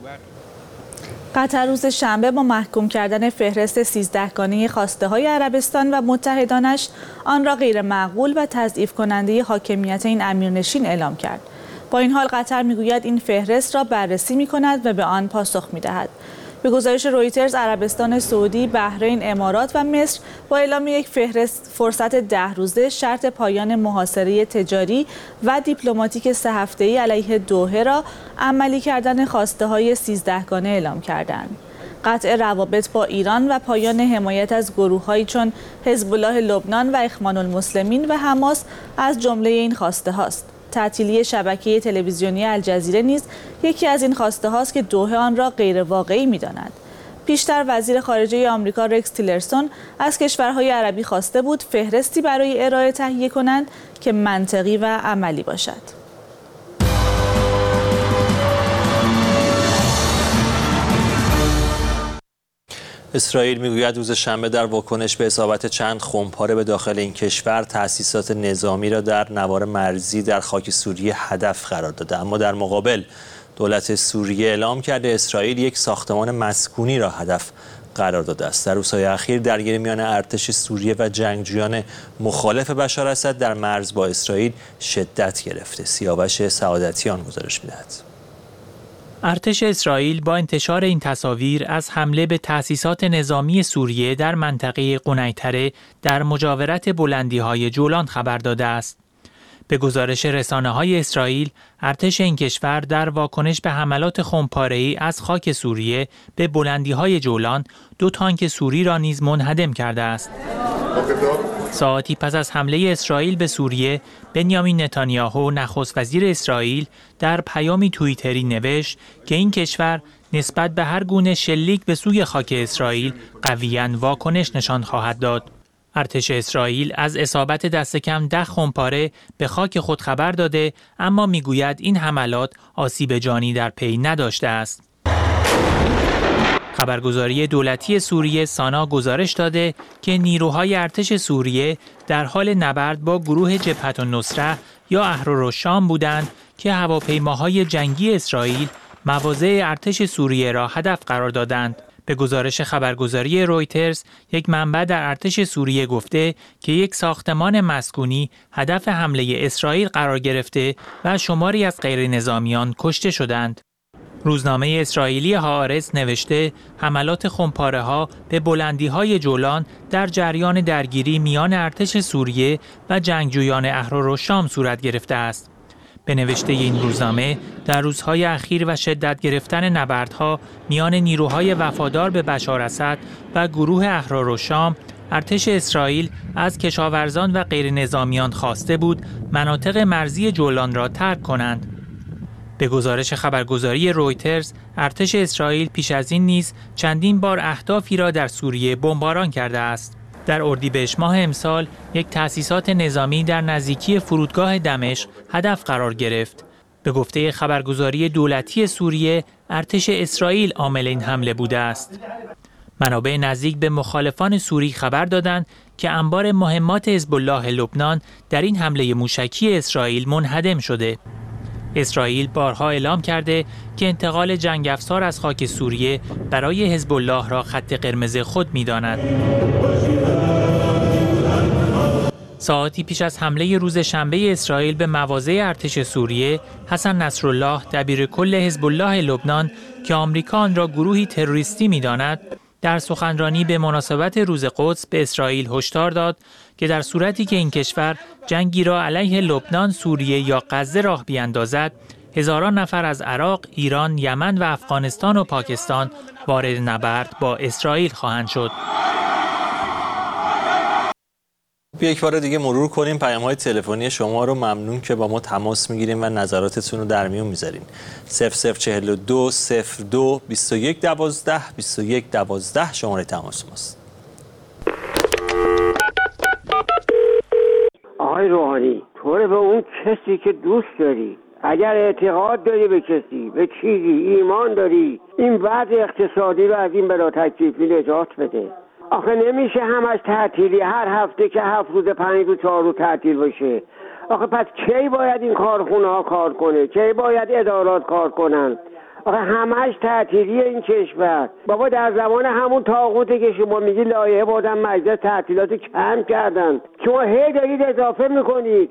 قطر روز شنبه با محکوم کردن فهرست 13 گانه خواسته های عربستان و متحدانش آن را غیر معقول و تضعیف کننده حاکمیت این امیرنشین اعلام کرد. با این حال قطر میگوید این فهرست را بررسی می‌کند و به آن پاسخ می‌دهد. به گزارش رویترز، عربستان سعودی، بحرین، امارات و مصر با اعلام یک فهرست فرصت 10 روزه شرط پایان محاصره تجاری و دیپلماتیک 3 هفته‌ای علیه دوحه را عملی کردن خواسته-های 13 گانه اعلام کردند. قطع روابط با ایران و پایان حمایت از گروه‌هایی چون حزب الله لبنان و اخوان المسلمین و حماس از جمله این خواسته هاست. تعطیلی شبکه تلویزیونی الجزیره نیز یکی از این خواسته هاست که دوحه آن را غیر واقعی می‌داند. پیشتر وزیر خارجه آمریکا رکس تیلرسون از کشورهای عربی خواسته بود فهرستی برای ارائه تهیه کنند که منطقی و عملی باشد. اسرائیل میگوید روز شنبه در واکنش به اصابت چند خمپاره به داخل این کشور تأسیسات نظامی را در نوار مرزی در خاک سوریه هدف قرار داده، اما در مقابل دولت سوریه اعلام کرده اسرائیل یک ساختمان مسکونی را هدف قرار داده است. در روزهای اخیر درگیری میان ارتش سوریه و جنگجویان مخالف بشار اسد در مرز با اسرائیل شدت گرفته. سیاوش سعادتیان گزارش می‌دهد. ارتش اسرائیل با انتشار این تصاویر از حمله به تأسیسات نظامی سوریه در منطقه قنیطره در مجاورت بلندی‌های جولان خبر داده است. به گزارش رسانه‌های اسرائیل، ارتش این کشور در واکنش به حملات خمپاره‌ای از خاک سوریه به بلندی‌های جولان 2 تانک سوری را نیز منهدم کرده است. ساعتی پس از حمله اسرائیل به سوریه، بنیامین نتانیاهو نخست وزیر اسرائیل در پیامی توییتری نوشت که این کشور نسبت به هر گونه شلیک به سوی خاک اسرائیل قویاً واکنش نشان خواهد داد. ارتش اسرائیل از اصابت دست کم 10 خمپاره به خاک خود خبر داده، اما میگوید این حملات آسیب جانی در پی نداشته است. خبرگزاری دولتی سوریه سانا گزارش داده که نیروهای ارتش سوریه در حال نبرد با گروه جبهة النصره یا احرارالشام بودند که هواپیماهای جنگی اسرائیل مواضع ارتش سوریه را هدف قرار دادند. به گزارش خبرگزاری رویترز، یک منبع در ارتش سوریه گفته که یک ساختمان مسکونی هدف حمله اسرائیل قرار گرفته و شماری از غیر نظامیان کشته شدند. روزنامه اسرائیلی هآرتز نوشته حملات خمپاره‌ها به بلندی‌های جولان در جریان درگیری میان ارتش سوریه و جنگجویان احرارالشام صورت گرفته است. به نوشته این روزنامه، در روزهای اخیر و شدت گرفتن نبردها میان نیروهای وفادار به بشار اسد و گروه احرارالشام، ارتش اسرائیل از کشاورزان و غیر نظامیان خواسته بود مناطق مرزی جولان را ترک کنند. به گزارش خبرگزاری رویترز، ارتش اسرائیل پیش از این نیز چندین بار اهدافی را در سوریه بمباران کرده است. در اردیبهشت ماه امسال، یک تأسیسات نظامی در نزدیکی فرودگاه دمشق هدف قرار گرفت. به گفته خبرگزاری دولتی سوریه، ارتش اسرائیل عامل این حمله بوده است. منابع نزدیک به مخالفان سوری خبر دادند که انبار مهمات حزب الله لبنان در این حمله موشکی اسرائیل منهدم شده. اسرائیل بارها اعلام کرده که انتقال جنگ افزار از خاک سوریه برای حزب الله را خط قرمز خود می‌داند. ساعتی پیش از حمله روز شنبه اسرائیل به مواضع ارتش سوریه، حسن نصرالله دبیرکل حزب الله لبنان که آمریکا آن را گروهی تروریستی می‌داند، در سخنرانی به مناسبت روز قدس به اسرائیل هشدار داد که در صورتی که این کشور جنگی را علیه لبنان، سوریه یا غزه راه بیاندازد، هزاران نفر از عراق، ایران، یمن و افغانستان و پاکستان وارد نبرد با اسرائیل خواهند شد. یک بار دیگه مرور کنیم پیام‌های تلفنی شما رو. ممنون که با ما تماس میگیریم و نظراتتون رو در میون میذارین. 0042 02 21 12 21 12 شماره تماس ماست. آقای روحانی، طور به اون کسی که دوست داری اگر اعتقاد داری به کسی، به چیزی ایمان داری، این وضع اقتصادی رو از این بلا تکلیفی نجات بده. آخه نمیشه همش تعطیلی، هر هفته که 7 روز 5 روز 4 روز تعطیل باشه. آخه پس کی باید این کارخونه ها کار کنه؟ کی باید ادارات کار کنن؟ آخه همش تعطیلی این کشور. بابا در زمان همون طاغوته که شما میگی لایحه بردن مجلس تعطیلات کم کردن، شما هی دارید اضافه میکنید.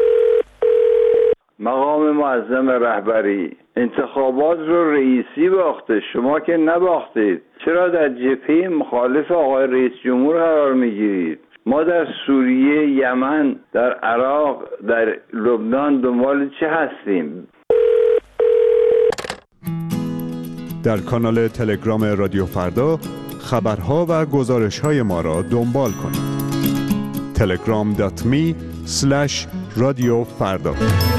مقام معظم رهبری انتخابات رو رئیسی باخته، شما که نباختید. چرا در جبهه مخالف آقای رئیس جمهور قرار میگیرید؟ ما در سوریه، یمن، در عراق، در لبنان دنبال چه هستیم؟ در کانال تلگرام رادیو فردا خبرها و گزارش‌های ما را دنبال کنید. telegram.me/رادیوفردا.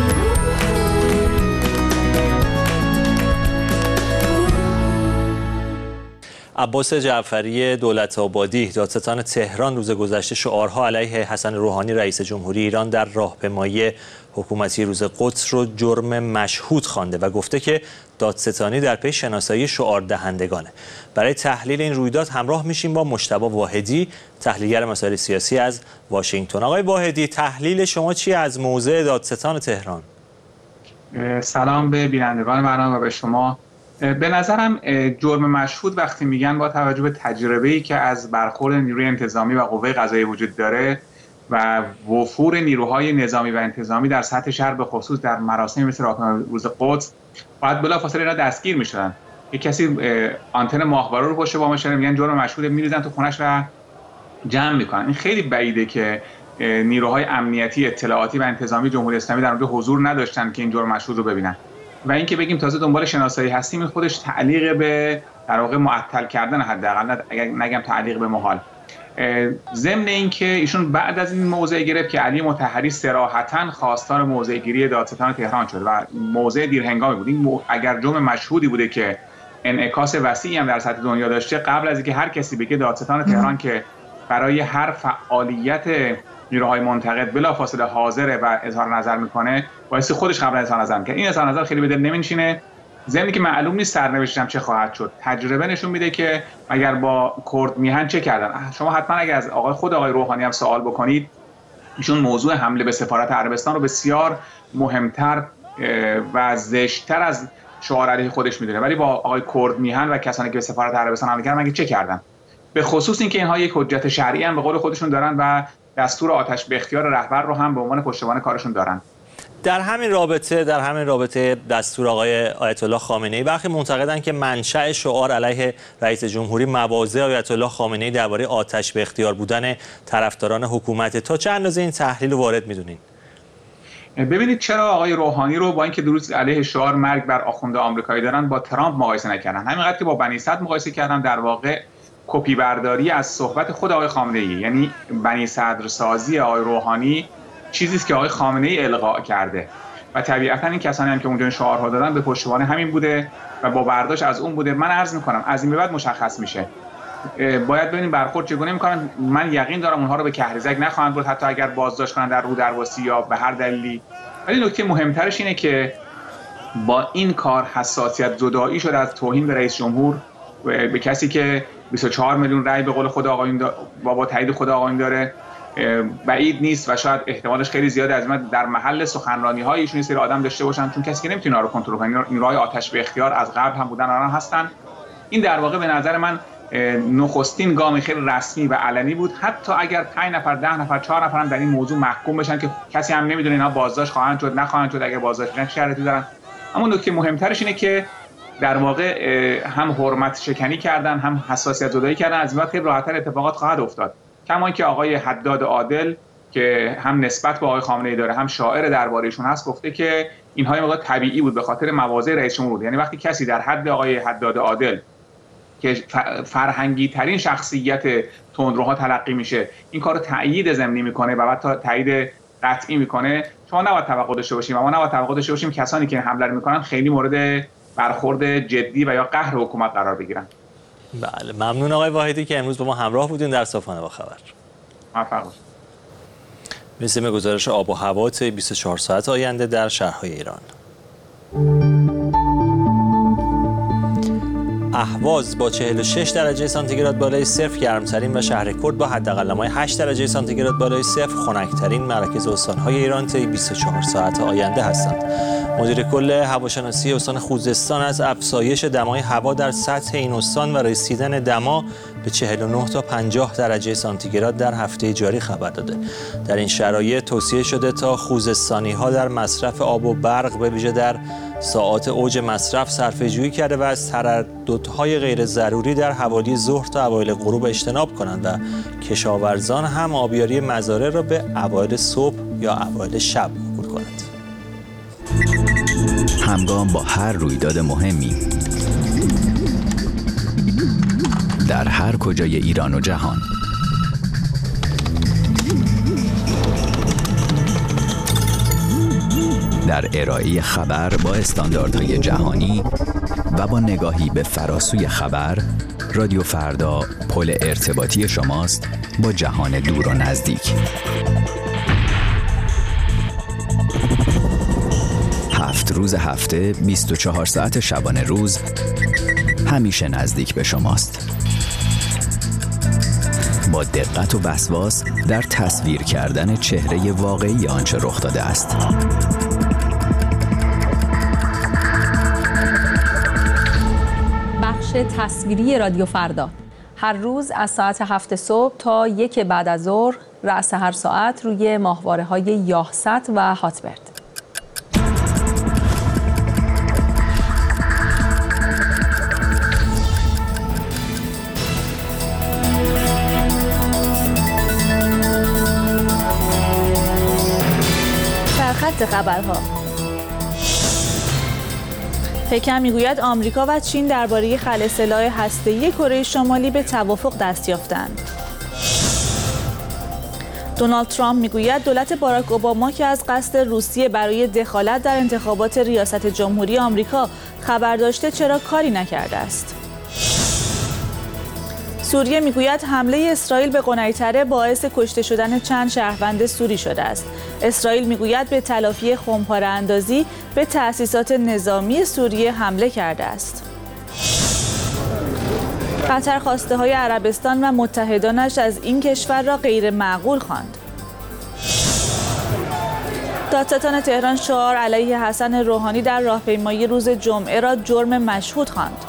عباس جعفری دولت‌آبادی، دادستان تهران، روز گذشته شعارها علیه حسن روحانی رئیس جمهوری ایران در راهپیمایی حکومتی روز قدس رو جرم مشهود خوانده و گفته که دادستانی در پی شناسایی شعار دهندگانه. برای تحلیل این رویداد همراه میشیم با مجتبی واحدی، تحلیلگر مسائل سیاسی از واشنگتن. آقای واحدی، تحلیل شما چی از موضع دادستان تهران؟ سلام به بینندگان برنامه و به شما. به نظرم جرم مشهود وقتی میگن با توجه به تجربه‌ای که از برخورد نیروی انتظامی و قوه قضاییه وجود داره و وفور نیروهای نظامی و انتظامی در سطح شهر به خصوص در مراسمی مثل راهپیمایی روز قدس باید بلافاصله اینا دستگیر میشدن. یک کسی آنتن ماهواره رو پشت بام میشونه، میگن جرم مشهود، میریزن تو خونش و جمع میکنن. این خیلی بعیده که نیروهای امنیتی، اطلاعاتی و انتظامی جمهوری اسلامی در اونجا حضور نداشتن که این جرم مشهود رو ببینن. و اینکه بگیم تازه دنبال شناسایی هستیم، این خودش تعلیق به در واقع معطل کردن، حداقل نگم تعلیق به محال. ضمن اینکه ایشون بعد از این موضع گرفت که علی مطهری صراحتاً خواستار موضع گیری دادستان تهران شد و موضع دیرهنگامی بود. این اگر جرم مشهودی بوده که انعکاس وسیعی هم در سطح دنیا داشته، قبل از اینکه هر کسی بگه دادستان تهران که برای هر فعالیت نیروهای منتقد بلافاصله حاضره و اظهار نظر میکنه، باعث خودش قبلا اظهار نظر میکنه. این اظهار نظر خیلی به دل نمیشینه، ضمن که معلوم نیست سرنوشتش هم چه خواهد شد. تجربه نشون میده که اگر با کرد میهن چه کردن. شما حتما اگر از خود آقای روحانی هم سوال بکنید، ایشون موضوع حمله به سفارت عربستان رو بسیار مهمتر و زشتتر از شعار علیه خودش میدونه. ولی با آقای کرد میهن و کسانی که به سفارت عربستان حمله کردن مگه چه کردن؟ به خصوص اینکه اینها یک حجت شرعی هم به قول خودشون دارن و دستور آتش به اختیار رهبر رو هم به عنوان پشتوانه کارشون دارن. در همین رابطه دستور آقای آیت الله خامنه‌ای، برخی معتقدند که منشأ شعار علیه رئیس جمهوری مواضع آیت الله خامنه‌ای درباره آتش به اختیار بودن طرفداران حکومت. تا چه اندازه این تحلیل رو وارد می‌دونین؟ ببینید چرا آقای روحانی رو با اینکه درست علیه شعار مرگ بر آخونده آمریکایی دارن با ترامپ مقایسه نکردن؟ همینقدر که با بنی صدر مقایسه کردن، در واقع کپی برداری از صحبت خود آقای خامنه‌ای. یعنی بنی صدر سازی آقای روحانی چیزی است که آقای خامنه‌ای القا کرده و طبیعتاً این کسانی هم که اونجا شعارها دادن به پشتوانه همین بوده و با برداشت از اون بوده. من عرض می‌کنم از این به بعد مشخص میشه، باید ببینیم برخورد چگونه می‌کنن. من یقین دارم اونها رو به کهریزک نخواهند برد، حتی اگر بازداشت کنن در رودرواسی یا به هر دلیلی. ولی نکته مهمترش اینه که با این کار حساسیت زدایی شده از توهین به رئیس جمهور، به کسی که 24 میلیون رأی به قول خود آقایون با تایید خود آقایون داره. بعید نیست و شاید احتمالش خیلی زیاده از من در محل سخنرانی‌های ایشون سری آدم داشته باشن، چون کسی که نمیتونه اینا رو کنترل کنه. نیروهای آتش به اختیار از قبل هم بودن، آنها هستن. این در واقع به نظر من نخستین گام خیلی رسمی و علنی بود. حتی اگر 5 نفر، 10 نفر، 4 نفر هم در این موضوع محکوم بشن که کسی هم نمیدونه اینا بازداشت خواهند شد نخواهند شد، اگر بازداشت نشه شرطی دارن. اما نکته مهمترش اینه که در واقع هم حرمت شکنی کردن، هم حساسیت زدایی کردن. از این بعد خیلی راحت‌تر اتفاقات خواهد افتاد. کما اینکه آقای حداد عادل که هم نسبت به آقای خامنه‌ای داره، هم شاعر درباره‌شون هست، گفته که اینها یه موقع طبیعی بود به خاطر مواضع رئیس جمهور. یعنی وقتی کسی در حد آقای حداد عادل که فرهنگی ترین شخصیت تندروها تلقی میشه، این کارو تأیید ضمنی میکنه و بعد تا تایید قطعی میکنه، شما نباید توقع داشته باشیم و ما نباید توقع داشته باشیم کسانی که حمله میکنن خیلی مورد برخورد جدی و یا قهر حکومت قرار بگیرن. بله، ممنون آقای واحدی که امروز با ما همراه بودین در صبحانه با خبر. موفق باشید. مثل گزارش آب و هوا طی 24 ساعت آینده در شهرهای ایران. اهواز با 46 درجه سانتیگراد بالای صفر گرمترین و شهر کرد با حداقل‌های 8 درجه سانتیگراد بالای صفر خنک‌ترین مراکز استان‌های ایران طی 24 ساعت آینده هستند. مدیر کل هواشناسی استان خوزستان از افزایش دمای هوا در سطح این استان و رسیدن دما به 49 تا 50 درجه سانتیگراد در هفته جاری خبر داده. در این شرایط توصیه شده تا خوزستانی‌ها در مصرف آب و برق به ویژه در ساعات اوج مصرف صرفه‌جویی کرده و از ترددهای غیر ضروری در حوالی ظهر تا اوایل غروب اجتناب کنند و کشاورزان هم آبیاری مزارع را به اوایل صبح یا اوایل شب موکول کنند. همگام با هر رویداد مهمی در هر کجای ایران و جهان، در ارائه خبر با استانداردهای جهانی و با نگاهی به فراسوی خبر، رادیو فردا پل ارتباطی شماست با جهان دور و نزدیک. 7 روز هفته، 24 ساعت شبانه روز، همیشه نزدیک به شماست. با دقت و وسواس در تصویر کردن چهره واقعی آنچه رخ داده است. بخش تصویری رادیو فردا هر روز از ساعت 7 صبح تا 1 بعد از ظهر رأس هر ساعت روی ماهواره‌های یاهست و هاتبرد. سرخط خبرها. پکن میگوید آمریکا و چین درباره خلع سلاح هسته‌ای کره شمالی به توافق دست یافتند. دونالد ترامپ میگوید دولت باراک اوباما که از قصد روسیه برای دخالت در انتخابات ریاست جمهوری آمریکا خبر داشته چرا کاری نکرده است. سوریه میگوید حمله اسرائیل به قنیطره باعث کشته شدن چند شهروند سوری شده است. اسرائیل میگوید به تلافی خمپاره اندازی به تأسیسات نظامی سوریه حمله کرده است. قطر خواسته های عربستان و متحدانش از این کشور را غیر معقول خواند. دادستان تهران شعار علیه حسن روحانی در راهپیمایی روز جمعه را جرم مشهود خواند.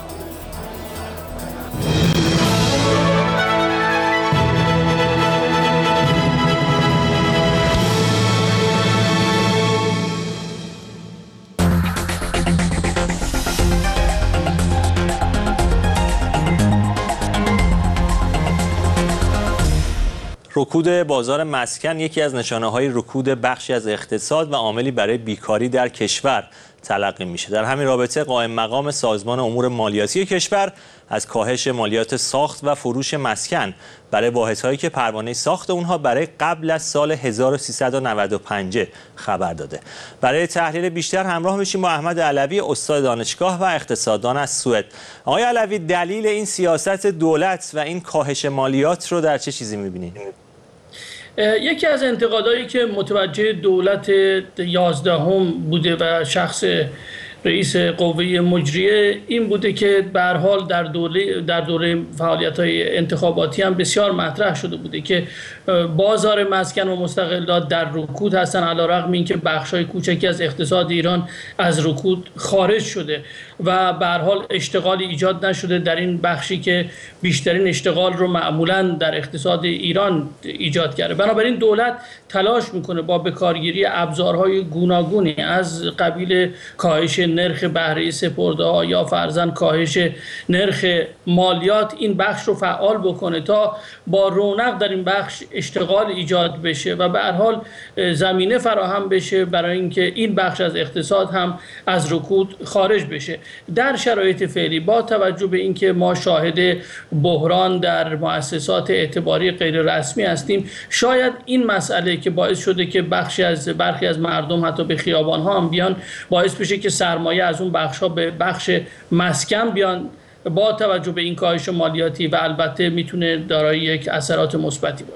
رکود بازار مسکن یکی از نشانه‌های رکود بخشی از اقتصاد و عاملی برای بیکاری در کشور تلقی میشه. در همین رابطه قائم مقام سازمان امور مالیاتی کشور از کاهش مالیات ساخت و فروش مسکن برای واحدهایی که پروانه ساخت اونها برای قبل از سال 1395 خبر داده. برای تحلیل بیشتر همراه میشیم با احمد علوی، استاد دانشگاه و اقتصاددان از سوئد. آقای علوی، دلیل این سیاست دولت و این کاهش مالیات رو در چه چیزی می‌بینید؟ یکی از انتقادایی که متوجه دولت 11 بوده و شخص رئیس قوه مجریه این بوده که به هر حال در دوره فعالیت‌های انتخاباتی هم بسیار مطرح شده بوده که بازار مسکن و مستقلات در رکود هستن، علی‌رغم اینکه بخش‌های کوچکی از اقتصاد ایران از رکود خارج شده و به هر حال اشتغالی ایجاد نشده در این بخشی که بیشترین اشتغال رو معمولاً در اقتصاد ایران ایجاد کرده. بنابراین دولت تلاش میکنه با بکارگیری ابزارهای گوناگونی از قبیل کاهش نرخ بهره سپرده‌ها یا فرضاً کاهش نرخ مالیات این بخش رو فعال بکنه تا با رونق در این بخش اشتغال ایجاد بشه و به هر حال زمینه فراهم بشه برای اینکه این بخش از اقتصاد هم از رکود خارج بشه. در شرایط فعلی با توجه به اینکه ما شاهد بحران در مؤسسات اعتباری غیر رسمی هستیم، شاید این مسئله که باعث شده که برخی از مردم حتی به خیابان‌ها هم بیان باعث بشه که سرمایه از اون بخش‌ها به بخش مسکن بیان، با توجه به این کاهش مالیاتی و البته میتونه دارای یک اثرات مثبتی باشه.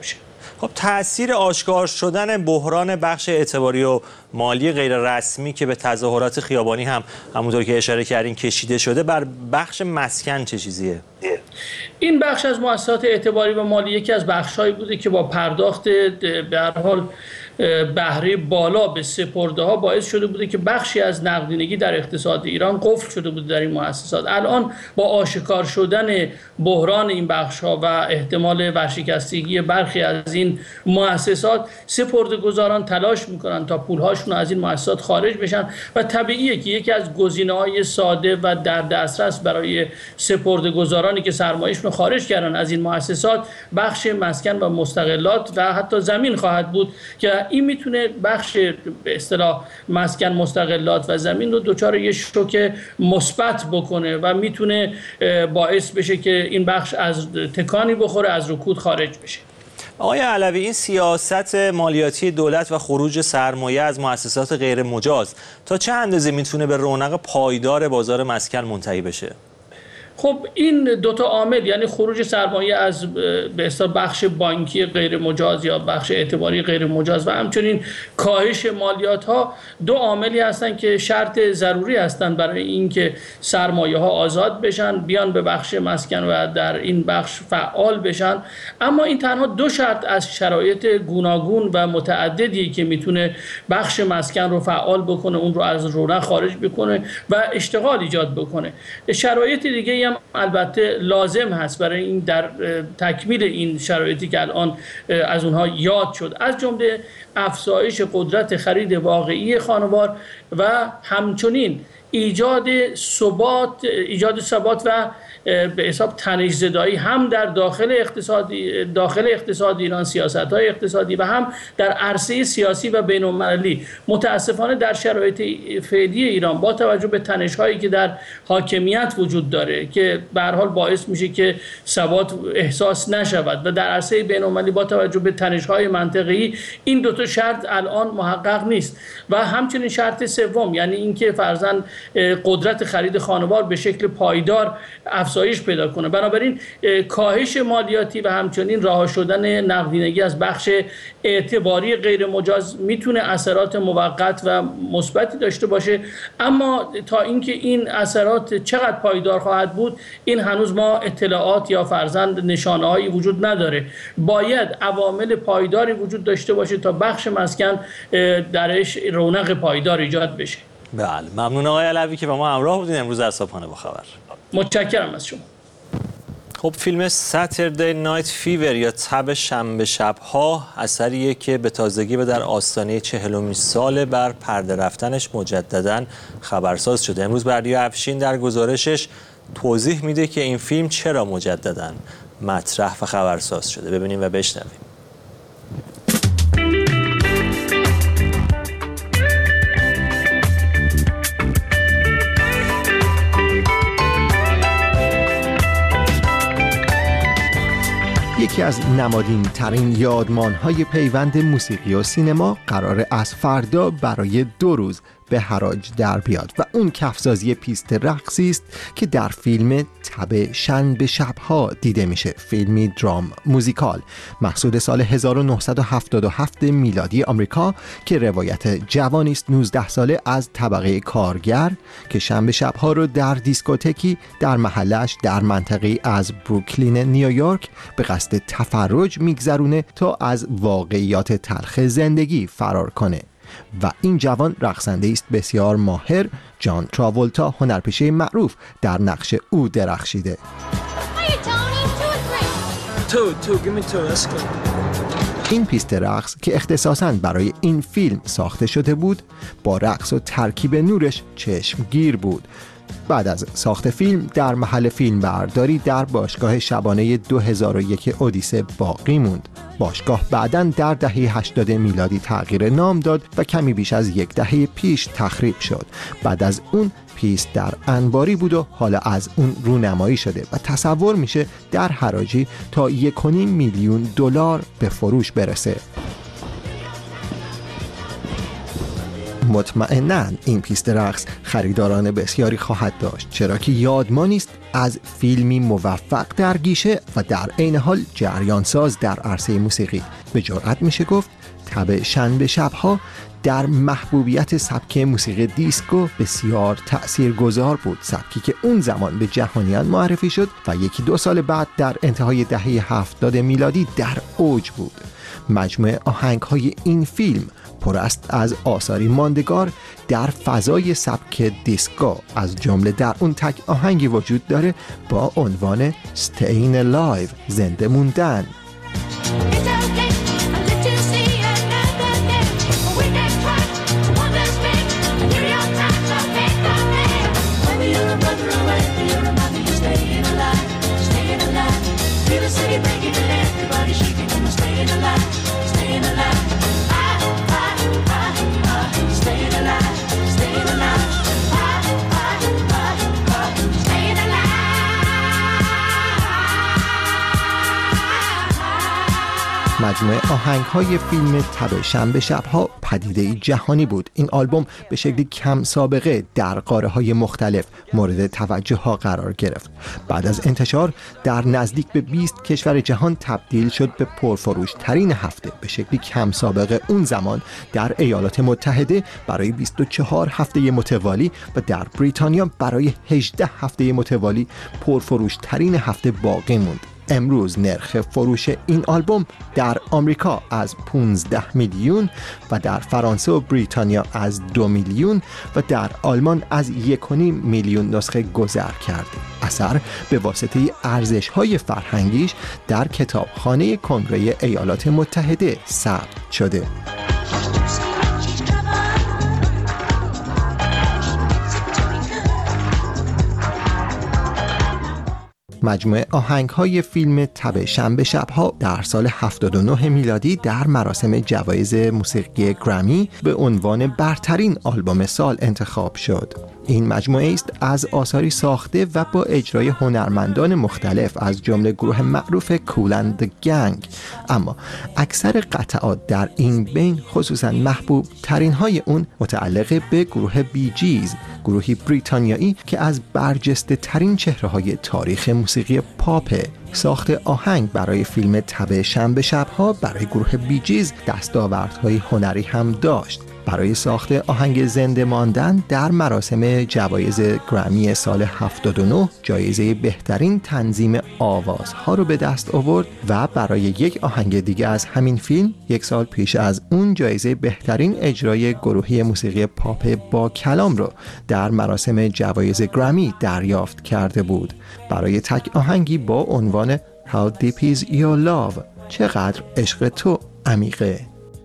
خب تأثیر آشکار شدن بحران بخش اعتباری و مالی غیر رسمی که به تظاهرات خیابانی هم همونطور که اشاره کردین کشیده شده بر بخش مسکن چه چیزیه؟ این بخش از مؤسسات اعتباری و مالی یکی از بخش‌هایی بوده که با پرداخت به هر حال بهره بالا به سپرده‌ها باعث شده بوده که بخشی از نقدینگی در اقتصاد ایران قفل شده بود در این مؤسسات. الان با آشکار شدن بحران این بخش‌ها و احتمال ورشکستگی برخی از این مؤسسات، سپرده‌گذاران تلاش می‌کنن تا پول‌هاشون از این مؤسسات خارج بشن و طبیعیه که یکی از گزینه‌های ساده و در دسترس برای سپرده‌گذارانی که سرمایه‌شون خارج کردن از این مؤسسات بخش مسکن و مستغلات و حتی زمین خواهد بود که این میتونه بخش به اصطلاح مسکن، مستغلات و زمین رو دچار یه شوک مثبت بکنه و میتونه باعث بشه که این بخش از تکانی بخوره، از رکود خارج بشه. آقای علوی، این سیاست مالیاتی دولت و خروج سرمایه از مؤسسات غیر مجاز تا چه اندازه میتونه به رونق پایدار بازار مسکن منتهی بشه؟ خب این دوتا عامل، یعنی خروج سرمایه از به اصطلاح بخش بانکی غیر مجاز یا بخش اعتباری غیر مجاز و همچنین کاهش مالیات ها، دو عاملی هستند که شرط ضروری هستند برای اینکه سرمایه ها آزاد بشن، بیان به بخش مسکن و در این بخش فعال بشن. اما این تنها دو شرط از شرایط گوناگون و متعددی که میتونه بخش مسکن رو فعال بکنه، اون رو از رونق خارج بکنه و اشتغال ایجاد بکنه. شرایط دیگه هم البته لازم هست برای این در تکمیل این شرایطی که الان از اونها یاد شد، از جمله افزایش قدرت خرید واقعی خانوار و همچنین ایجاد ثبات و به حساب تنش‌زدایی هم در داخل اقتصاد ایران، سیاست‌های اقتصادی و هم در عرصه سیاسی و بین‌المللی. متاسفانه در شرایط فعلی ایران با توجه به تنش‌هایی که در حاکمیت وجود داره که به هر حال باعث میشه که ثبات احساس نشود و در عرصه بین‌المللی با توجه به تنش‌های منطقه‌ای، این دو تا شرط الان محقق نیست. و همچنین شرط سوم، یعنی اینکه فرضاً قدرت خرید خانوار به شکل پایدار افزایش پیدا کنه. بنابراین کاهش مالیاتی و همچنین رها شدن نقدینگی از بخش اعتباری غیر مجاز میتونه اثرات موقت و مثبتی داشته باشه، اما تا اینکه این اثرات چقدر پایدار خواهد بود، این هنوز ما اطلاعات یا فرضاً نشانه‌هایی وجود نداره. باید عوامل پایداری وجود داشته باشه تا بخش مسکن درش رونق پایدار ایجاد بشه. بله، ممنون آقای علوی که با ما همراه بودین امروز از صبحانه با خبر. متشکرم از شما. خب فیلم ساتردی نایت فیور یا تب شنبه شب‌ها اثریه که به تازگی و در آستانه 40مین سال بر پرده رفتنش مجدداً خبرساز شده. امروز بردیا افشین در گزارشش توضیح میده که این فیلم چرا مجدداً مطرح و خبرساز شده. ببینیم و بشنویم. یکی از نمادین ترین یادمان‌های پیوند موسیقی و سینما قرار از فردا برای 2 روز به حراج در بیاد و اون کفسازی پیست رقصی است که در فیلم تب شنبه شب‌ها دیده میشه. فیلمی درام موزیکال محصول سال 1977 میلادی آمریکا که روایت جوانی است 19 ساله از طبقه کارگر که شنبه شب‌ها رو در دیسکوتکی در محلش در منطقه از بروکلین نیویورک به قصد تفرج میگذرونه تا از واقعیات تلخ زندگی فرار کنه. و این جوان رقصنده است بسیار ماهر. جان تراولتا هنرپیشه معروف در نقش او درخشیده. این پیست رقص که اختصاصاً برای این فیلم ساخته شده بود با رقص و ترکیب نورش چشمگیر بود. بعد از ساخت فیلم در محل فیلم برداری در باشگاه شبانه 2001 اودیسه باقی موند. باشگاه بعداً در دهه 80 میلادی تغییر نام داد و کمی بیش از 1 دهه پیش تخریب شد. بعد از اون پیست در انباری بود و حالا از اون رونمایی شده و تصور میشه در حراجی تا 1.5 میلیون دلار به فروش برسه. مطمئناً این پیست رقص خریداران بسیاری خواهد داشت، چرا که یادمانی است از فیلمی موفق در گیشه و در عین حال جریانساز در عرصه موسیقی. به جرئت میشه گفت تب شنبه شب‌ها در محبوبیت سبک موسیقی دیسکو بسیار تأثیرگذار بود، سبکی که اون زمان به جهانیان معرفی شد و 1-2 سال بعد در انتهای دهه 70 میلادی در اوج بود. مجموعه آهنگ‌های این فیلم پر است از آثاری ماندگار در فضای سبک دیسکو، از جمله در اون تک آهنگی وجود داره با عنوان Staying Alive، زنده موندن. مجموعه آهنگ‌های فیلم تب شنبه شب‌ها پدیده‌ای جهانی بود. این آلبوم به شکلی کم سابقه در قاره‌های مختلف مورد توجه‌ها قرار گرفت. بعد از انتشار در نزدیک به 20 کشور جهان تبدیل شد به پرفروش‌ترین هفته. به شکلی کم سابقه اون زمان در ایالات متحده برای 24 هفته متوالی و در بریتانیا برای 18 هفته متوالی پرفروش‌ترین هفته باقی موند. امروز نرخ فروش این آلبوم در آمریکا از 15 میلیون و در فرانسه و بریتانیا از 2 میلیون و در آلمان از 1.5 میلیون نسخه گذر کرده. اثر به واسطه ارزش‌های فرهنگیش در کتابخانه کنگره ایالات متحده ثبت شده. مجموعه آهنگ‌های فیلم تب شنبه شب‌ها در سال 79 میلادی در مراسم جوایز موسیقی گرمی به عنوان برترین آلبوم سال انتخاب شد. این مجموعه است از آثاری ساخته و با اجرای هنرمندان مختلف از جمله گروه معروف کول اند گنگ، اما اکثر قطعات در این بین خصوصا محبوب ترین های اون متعلق به گروه بی جیز، گروهی بریتانیایی که از برجسته ترین چهره های تاریخ موسیقی پاپ. ساخت آهنگ برای فیلم تب شنبه شب‌ها برای گروه بی جیز دستاوردهای هنری هم داشت. برای ساخت آهنگ زنده ماندن در مراسم جوایز گرمی سال 79 جایزه بهترین تنظیم آوازها رو به دست آورد و برای یک آهنگ دیگه از همین فیلم 1 سال پیش از اون جایزه بهترین اجرای گروهی موسیقی پاپ با کلام رو در مراسم جوایز گرمی دریافت کرده بود. برای تک آهنگی با عنوان How Deep Is Your Love، چقدر عشق تو عمیقه.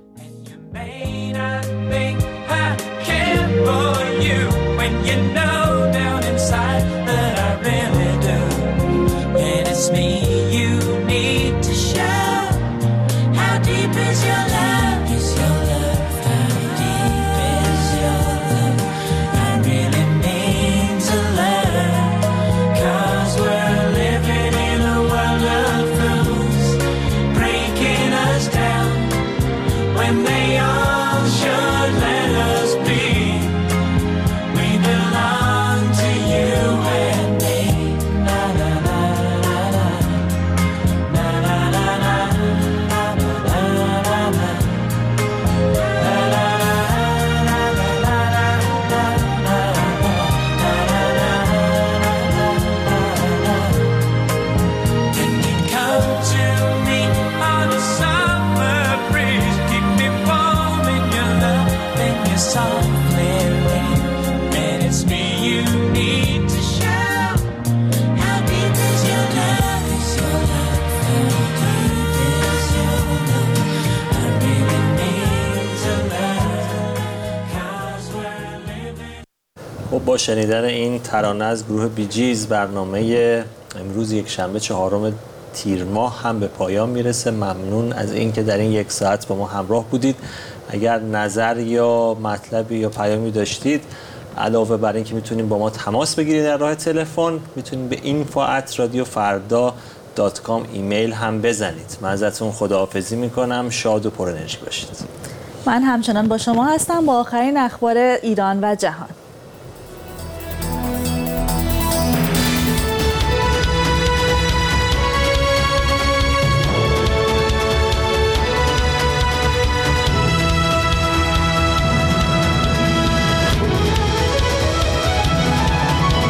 For you when you know down inside that I really do, and it's me you need to show. How deep is your love? Is your love? How deep is your love? I really mean to learn, 'cause we're living in a world of fools, breaking us down when they all should let us be. با شنیدن این ترانه از گروه بی جیز برنامه امروز یک شنبه 4 تیر ماه هم به پایان میرسه. ممنون از اینکه در این 1 ساعت با ما همراه بودید. اگر نظر یا مطلبی یا پیامی داشتید، علاوه بر این که میتونید با ما تماس بگیرید در راه تلفن، میتونید به info@radiofarda.com ایمیل هم بزنید. من ازتون خداحافظی میکنم. شاد و پر انرژی باشید. من همچنان با شما هستم با آخرین اخبار ایران و جهان.